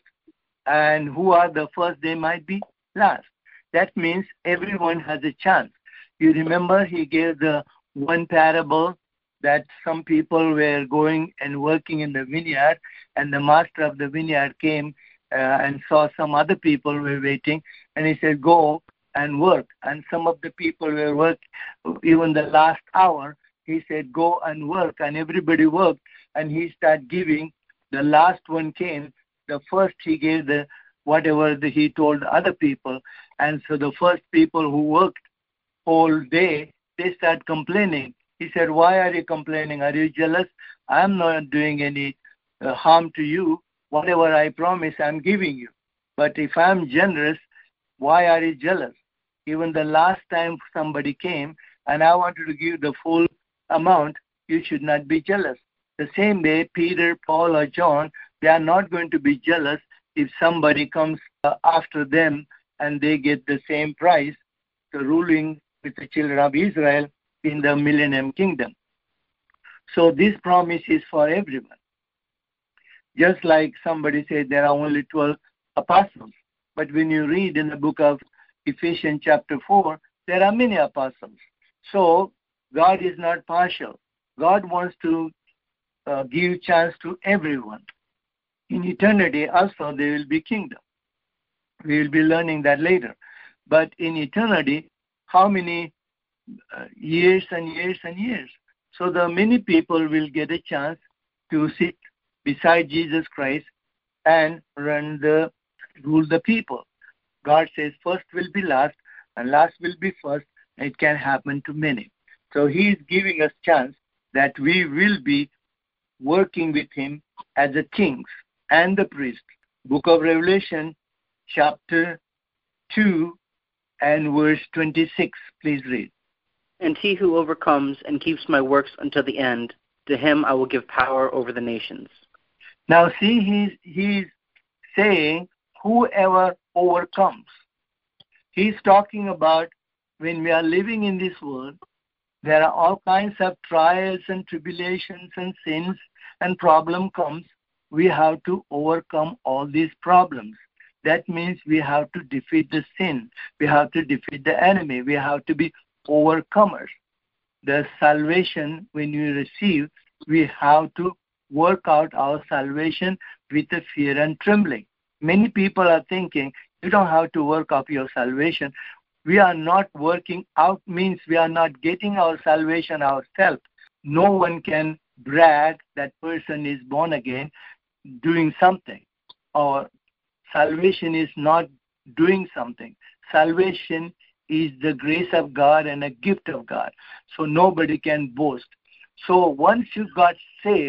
and who are the first, they might be last. That means everyone has a chance. You remember he gave the one parable that some people were going and working in the vineyard, and the master of the vineyard came and saw some other people were waiting, and he said, go and work. And some of the people were working, even the last hour, he said, go and work, and everybody worked, and he started giving. The last one came, the first he gave the whatever he told other people, and so the first people who worked whole day, they start complaining. He said, why are you complaining? Are you jealous? I'm not doing any harm to you. Whatever I promise, I'm giving you. But if I'm generous, why are you jealous? Even the last time somebody came and I wanted to give the full amount, you should not be jealous. The same way, Peter, Paul, or John, they are not going to be jealous if somebody comes after them and they get the same price, the ruling with the children of Israel in the millennium kingdom. So this promise is for everyone. Just like somebody said there are only 12 apostles. But when you read in the book of Ephesians chapter 4, there are many apostles. So God is not partial. God wants to give chance to everyone. In eternity also there will be kingdom. We will be learning that later. But in eternity, how many years and years and years? So the many people will get a chance to sit beside Jesus Christ and rule the people. God says first will be last and last will be first. It can happen to many. So he is giving us chance that we will be working with him as the kings and the priests. Book of Revelation, chapter 2 and verse 26. Please read. And he who overcomes and keeps my works until the end, to him I will give power over the nations. Now see, he's saying whoever overcomes. He's talking about when we are living in this world, there are all kinds of trials and tribulations and sins and problem comes. We have to overcome all these problems. That means we have to defeat the sin. We have to defeat the enemy. We have to be overcomers. The salvation, when we receive, we have to work out our salvation with the fear and trembling. Many people are thinking, you don't have to work out your salvation. We are not working out means we are not getting our salvation ourselves. No one can brag that person is born again doing something. Or salvation is not doing something. Salvation is the grace of God and a gift of God. So nobody can boast. So once you got saved,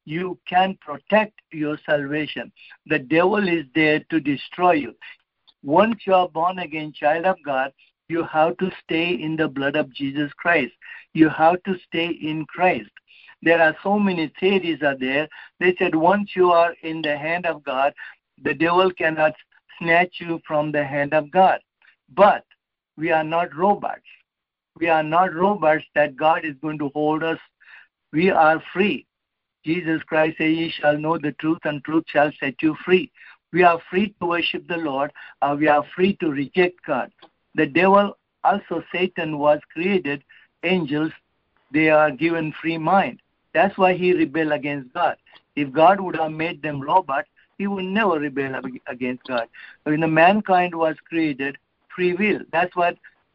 you can protect your salvation. The devil is there to destroy you. Once you are born again child of God, you have to stay in the blood of Jesus Christ. You have to stay in Christ. There are so many theories are there. They said once you are in the hand of God, the devil cannot snatch you from the hand of God. But we are not robots. We are not robots that God is going to hold us. We are free. Jesus Christ said, "Ye shall know the truth, and truth shall set you free." We are free to worship the Lord, or we are free to reject God. The devil, also Satan, was created. Angels, they are given free mind. That's why he rebelled against God. If God would have made them robots, he would never rebel against God. When the mankind was created, free will. That's what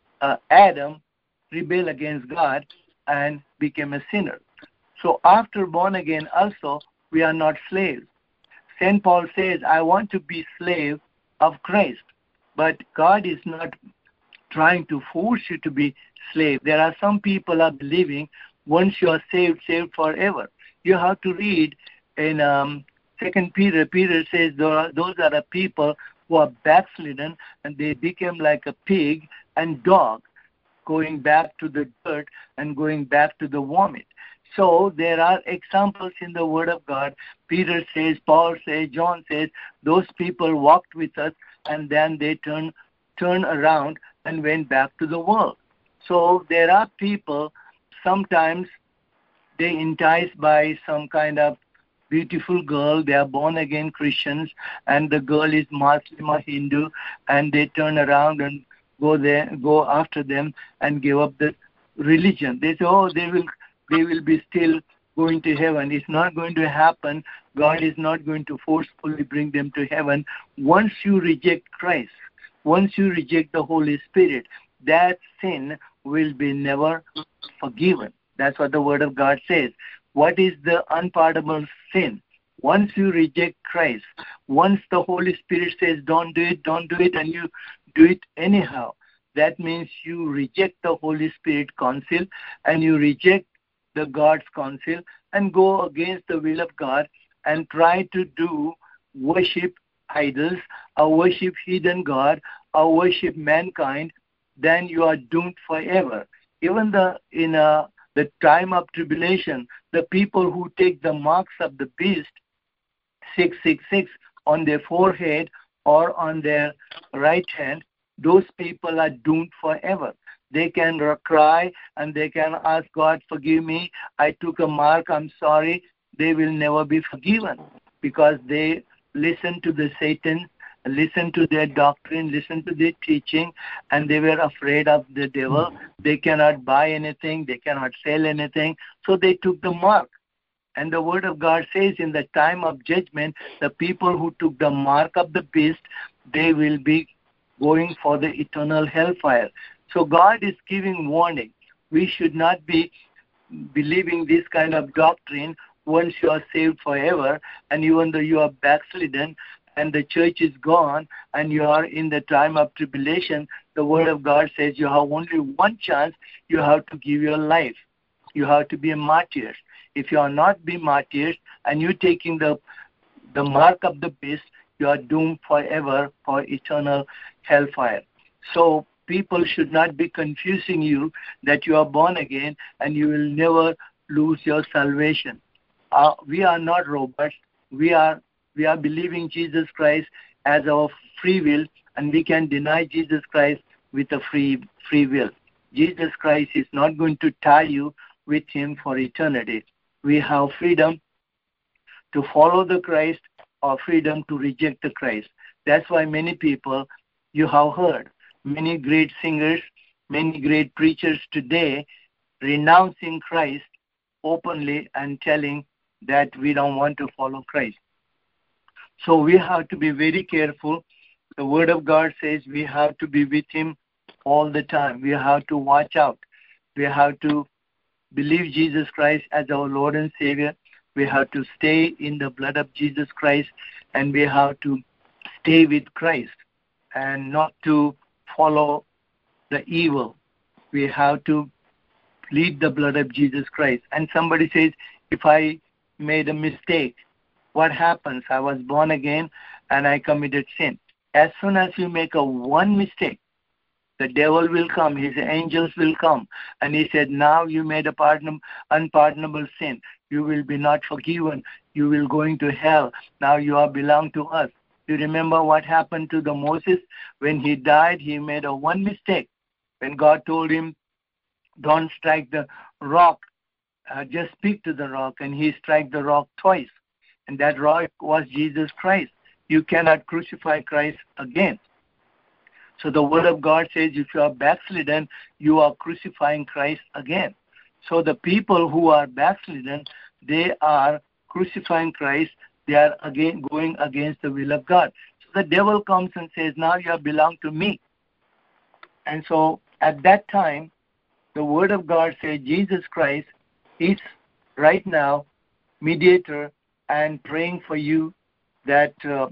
Adam rebelled against God and became a sinner. So after born again also, we are not slaves. St. Paul says, "I want to be slave of Christ." But God is not trying to force you to be slave. There are some people are believing once you are saved, saved forever. You have to read in 2 Peter. Peter says those are the people who are backslidden and they became like a pig and dog, going back to the dirt and going back to the vomit. So there are examples in the Word of God. Peter says, Paul says, John says, those people walked with us and then they turned around and went back to the world. So there are people, sometimes they enticed by some kind of beautiful girl. They are born again Christians and the girl is Muslim or Hindu, and they turn around and go after them and give up the religion. They say, oh, they will be still going to heaven. It's not going to happen. God is not going to forcefully bring them to heaven. Once you reject Christ, once you reject the Holy Spirit, that sin will be never forgiven. That's what the Word of God says. What is the unpardonable sin? Once you reject Christ, once the Holy Spirit says, don't do it, and you do it anyhow, that means you reject the Holy Spirit counsel and you reject the God's counsel and go against the will of God and try to worship idols or worship hidden God or worship mankind, then you are doomed forever. Even in the time of tribulation, the people who take the marks of the beast, 666, on their forehead or on their right hand, those people are doomed forever. They can cry and they can ask God, forgive me, I took a mark, I'm sorry. They will never be forgiven because they listen to the Satan, listen to their doctrine, listen to their teaching, and they were afraid of the devil. They cannot buy anything, they cannot sell anything, so they took the mark. And the Word of God says in the time of judgment, the people who took the mark of the beast, they will be going for the eternal hellfire. So God is giving warning. We should not be believing this kind of doctrine once you are saved forever, and even though you are backslidden and the church is gone and you are in the time of tribulation, the Word of God says you have only one chance. You have to give your life. You have to be a martyr. If you are not be martyrs and you're taking the mark of the beast, you are doomed forever for eternal hellfire. So people should not be confusing you that you are born again and you will never lose your salvation. We are not robots. We are believing Jesus Christ as our free will, and we can deny Jesus Christ with a free will. Jesus Christ is not going to tie you with him for eternity. We have freedom to follow the Christ or freedom to reject the Christ. That's why many people, you have heard, many great singers, many great preachers today renouncing Christ openly and telling that we don't want to follow Christ. So we have to be very careful. The Word of God says we have to be with him all the time. We have to watch out. We have to believe Jesus Christ as our Lord and Savior. We have to stay in the blood of Jesus Christ, and we have to stay with Christ and not to follow the evil. We have to plead the blood of Jesus Christ. And somebody says, if I made a mistake. What happens? I was born again and I committed sin. As soon as you make one mistake, the devil will come, his angels will come, and he said, now you made unpardonable sin. You will be not forgiven. You will go into hell. Now you are belong to us. You remember what happened to the Moses? When he died, he made one mistake. When God told him, don't strike the rock, just speak to the rock, and he struck the rock twice. And that rock was Jesus Christ. You cannot crucify Christ again. So the Word of God says if you are backslidden, you are crucifying Christ again. So the people who are backslidden, they are crucifying Christ. They are again going against the will of God. So the devil comes and says, now you belong to me. And so at that time, the Word of God says Jesus Christ is right now mediator and praying for you that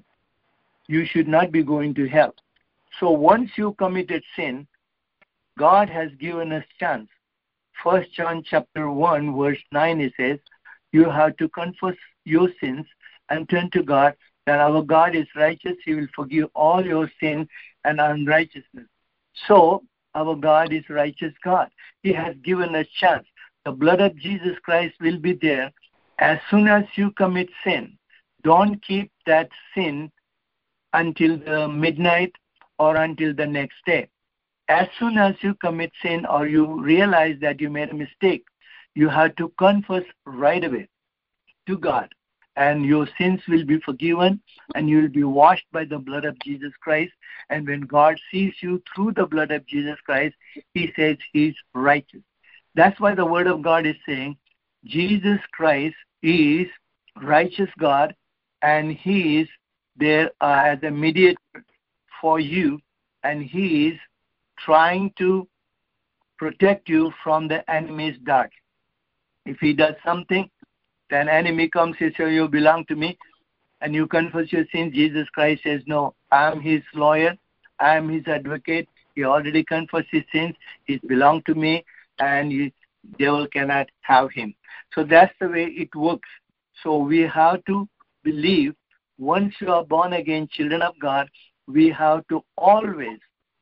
you should not be going to hell. So once you committed sin, God has given us chance. 1 John chapter 1 verse 9 it says, you have to confess your sins and turn to God, that our God is righteous. He will forgive all your sin and unrighteousness. So our God is righteous God. He has given us chance. The blood of Jesus Christ will be there. As soon as you commit sin, don't keep that sin until the midnight or until the next day. As soon as you commit sin or you realize that you made a mistake, you have to confess right away to God, and your sins will be forgiven, and you will be washed by the blood of Jesus Christ. And when God sees you through the blood of Jesus Christ, He says He's righteous. That's why the Word of God is saying Jesus Christ is righteous God, and He is there as a mediator for you, and He is trying to protect you from the enemy's dart. If He does something, then enemy comes, he says, you belong to me, and you confess your sin. Jesus Christ says, no, I am His lawyer, I am His advocate. He already confessed His sins. He belongs to me, and the devil cannot have Him. So that's the way it works. So we have to believe, once you are born again, children of God, we have to always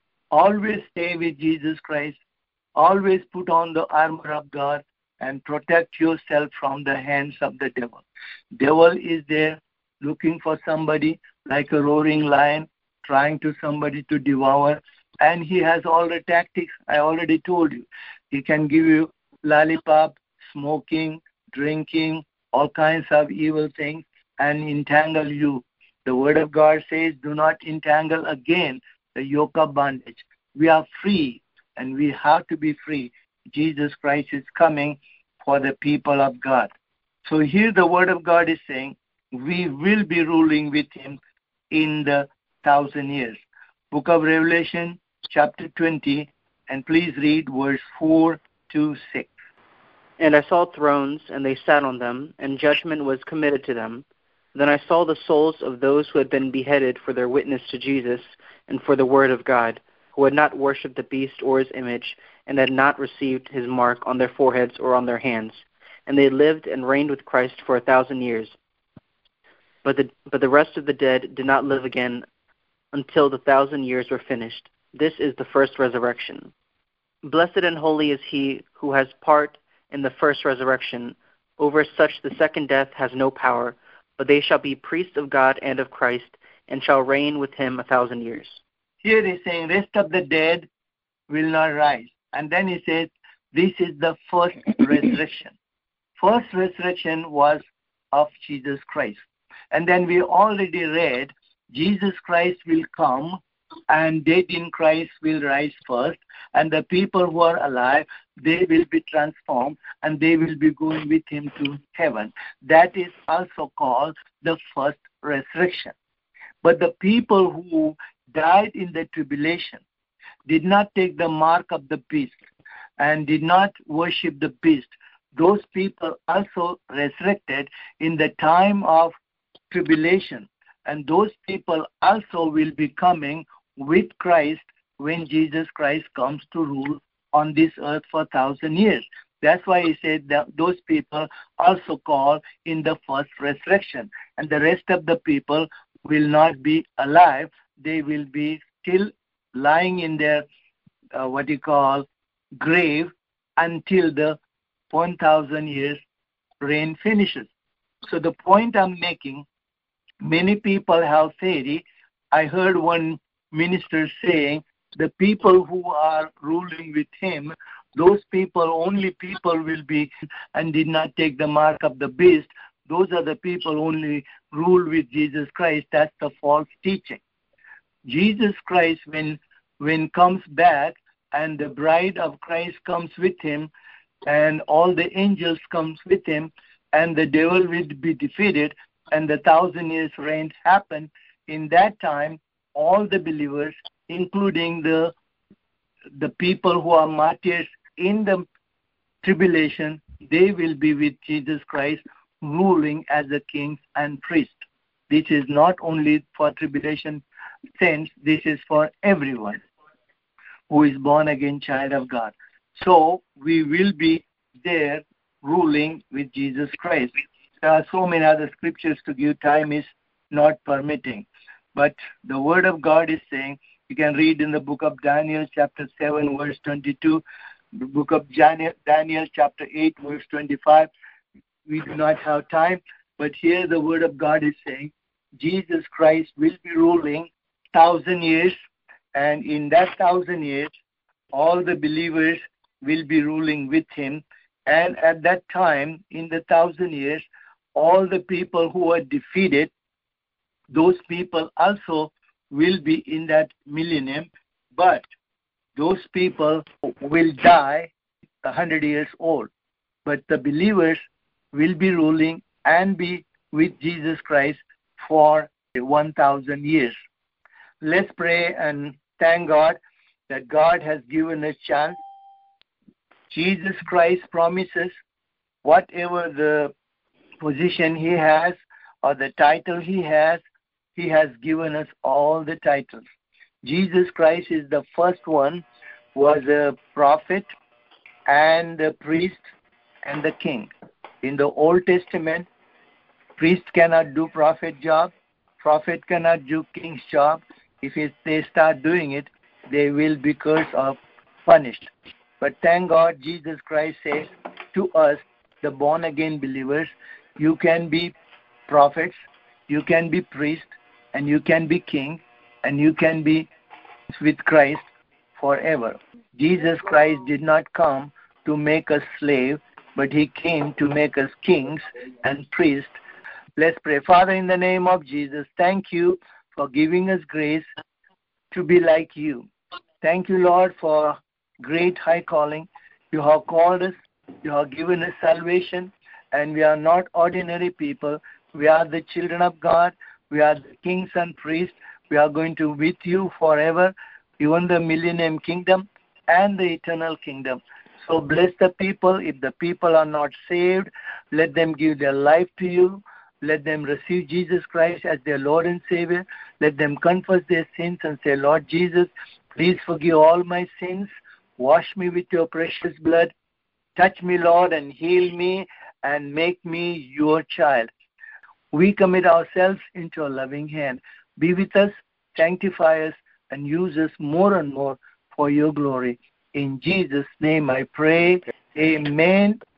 stay with Jesus Christ, always put on the armor of God, and protect yourself from the hands of the devil. Devil is there looking for somebody like a roaring lion, trying to somebody to devour, and he has all the tactics. I already told you. He can give you lollipop, smoking, drinking, all kinds of evil things, and entangle you. The Word of God says, do not entangle again the yoke of bondage. We are free, and we have to be free. Jesus Christ is coming for the people of God. So here the Word of God is saying, we will be ruling with Him in the 1,000 years. Book of Revelation, chapter 20, and please read verse 4 to 6. And I saw thrones, and they sat on them, and judgment was committed to them. Then I saw the souls of those who had been beheaded for their witness to Jesus and for the word of God, who had not worshipped the beast or his image, and had not received his mark on their foreheads or on their hands. And they lived and reigned with Christ for 1,000 years. But the rest of the dead did not live again until the 1,000 years were finished. This is the first resurrection. Blessed and holy is he who has part in the first resurrection. Over such the second death has no power, but they shall be priests of God and of Christ, and shall reign with Him 1,000 years. Here he's saying, rest of the dead will not rise. And then he says, this is the first resurrection. First resurrection was of Jesus Christ. And then we already read, Jesus Christ will come, and dead in Christ will rise first, and the people who are alive, they will be transformed, and they will be going with Him to heaven. That is also called the first resurrection. But the people who died in the tribulation did not take the mark of the beast and did not worship the beast. Those people also resurrected in the time of tribulation, and those people also will be coming with Christ when Jesus Christ comes to rule on this earth for 1,000 years. That's why he said that those people also call in the first resurrection. And the rest of the people will not be alive. They will be still lying in their, grave until the 1,000 years reign finishes. So the point I'm making, many people have theory. I heard one minister saying the people who are ruling with him, those people, only people will be and did not take the mark of the beast. Those are the people only rule with Jesus Christ. That's the false teaching. Jesus Christ, when comes back and the bride of Christ comes with him and all the angels comes with him and the devil will be defeated and the 1,000 years reign happen, in that time all the believers, including the people who are martyrs in the tribulation, they will be with Jesus Christ ruling as the kings and priests. This is not only for tribulation saints, this is for everyone who is born again child of God. So we will be there ruling with Jesus Christ. There are so many other scriptures to give, time is not permitting. But the word of God is saying, you can read in the book of Daniel chapter 7 verse 22, the book of Daniel chapter 8 verse 25. We do not have time, but here the word of God is saying, Jesus Christ will be ruling 1,000 years, and in that 1,000 years, all the believers will be ruling with him. And at that time, in the 1,000 years, all the people who are defeated, those people also will be in that millennium, but those people will die 100 years old. But the believers will be ruling and be with Jesus Christ for 1,000 years. Let's pray and thank God that God has given us chance. Jesus Christ promises whatever the position he has or the title he has given us all the titles. Jesus Christ is the first one, was a prophet and a priest and the king. In the Old Testament, priest cannot do prophet job, prophet cannot do king's job. If they start doing it, they will be cursed or punished. But thank God, Jesus Christ says to us, the born-again believers, you can be prophets, you can be priests, and you can be king, and you can be with Christ forever. Jesus Christ did not come to make us slaves, but he came to make us kings and priests. Let's pray. Father, in the name of Jesus, thank you for giving us grace to be like you. Thank you, Lord, for great high calling. You have called us, you have given us salvation, and we are not ordinary people. We are the children of God. We are the kings and priests. We are going to be with you forever, even the millennium kingdom and the eternal kingdom. So bless the people. If the people are not saved, let them give their life to you. Let them receive Jesus Christ as their Lord and Savior. Let them confess their sins and say, Lord Jesus, please forgive all my sins. Wash me with your precious blood. Touch me, Lord, and heal me and make me your child. We commit ourselves into your loving hand. Be with us, sanctify us, and use us more and more for your glory. In Jesus' name I pray. Amen.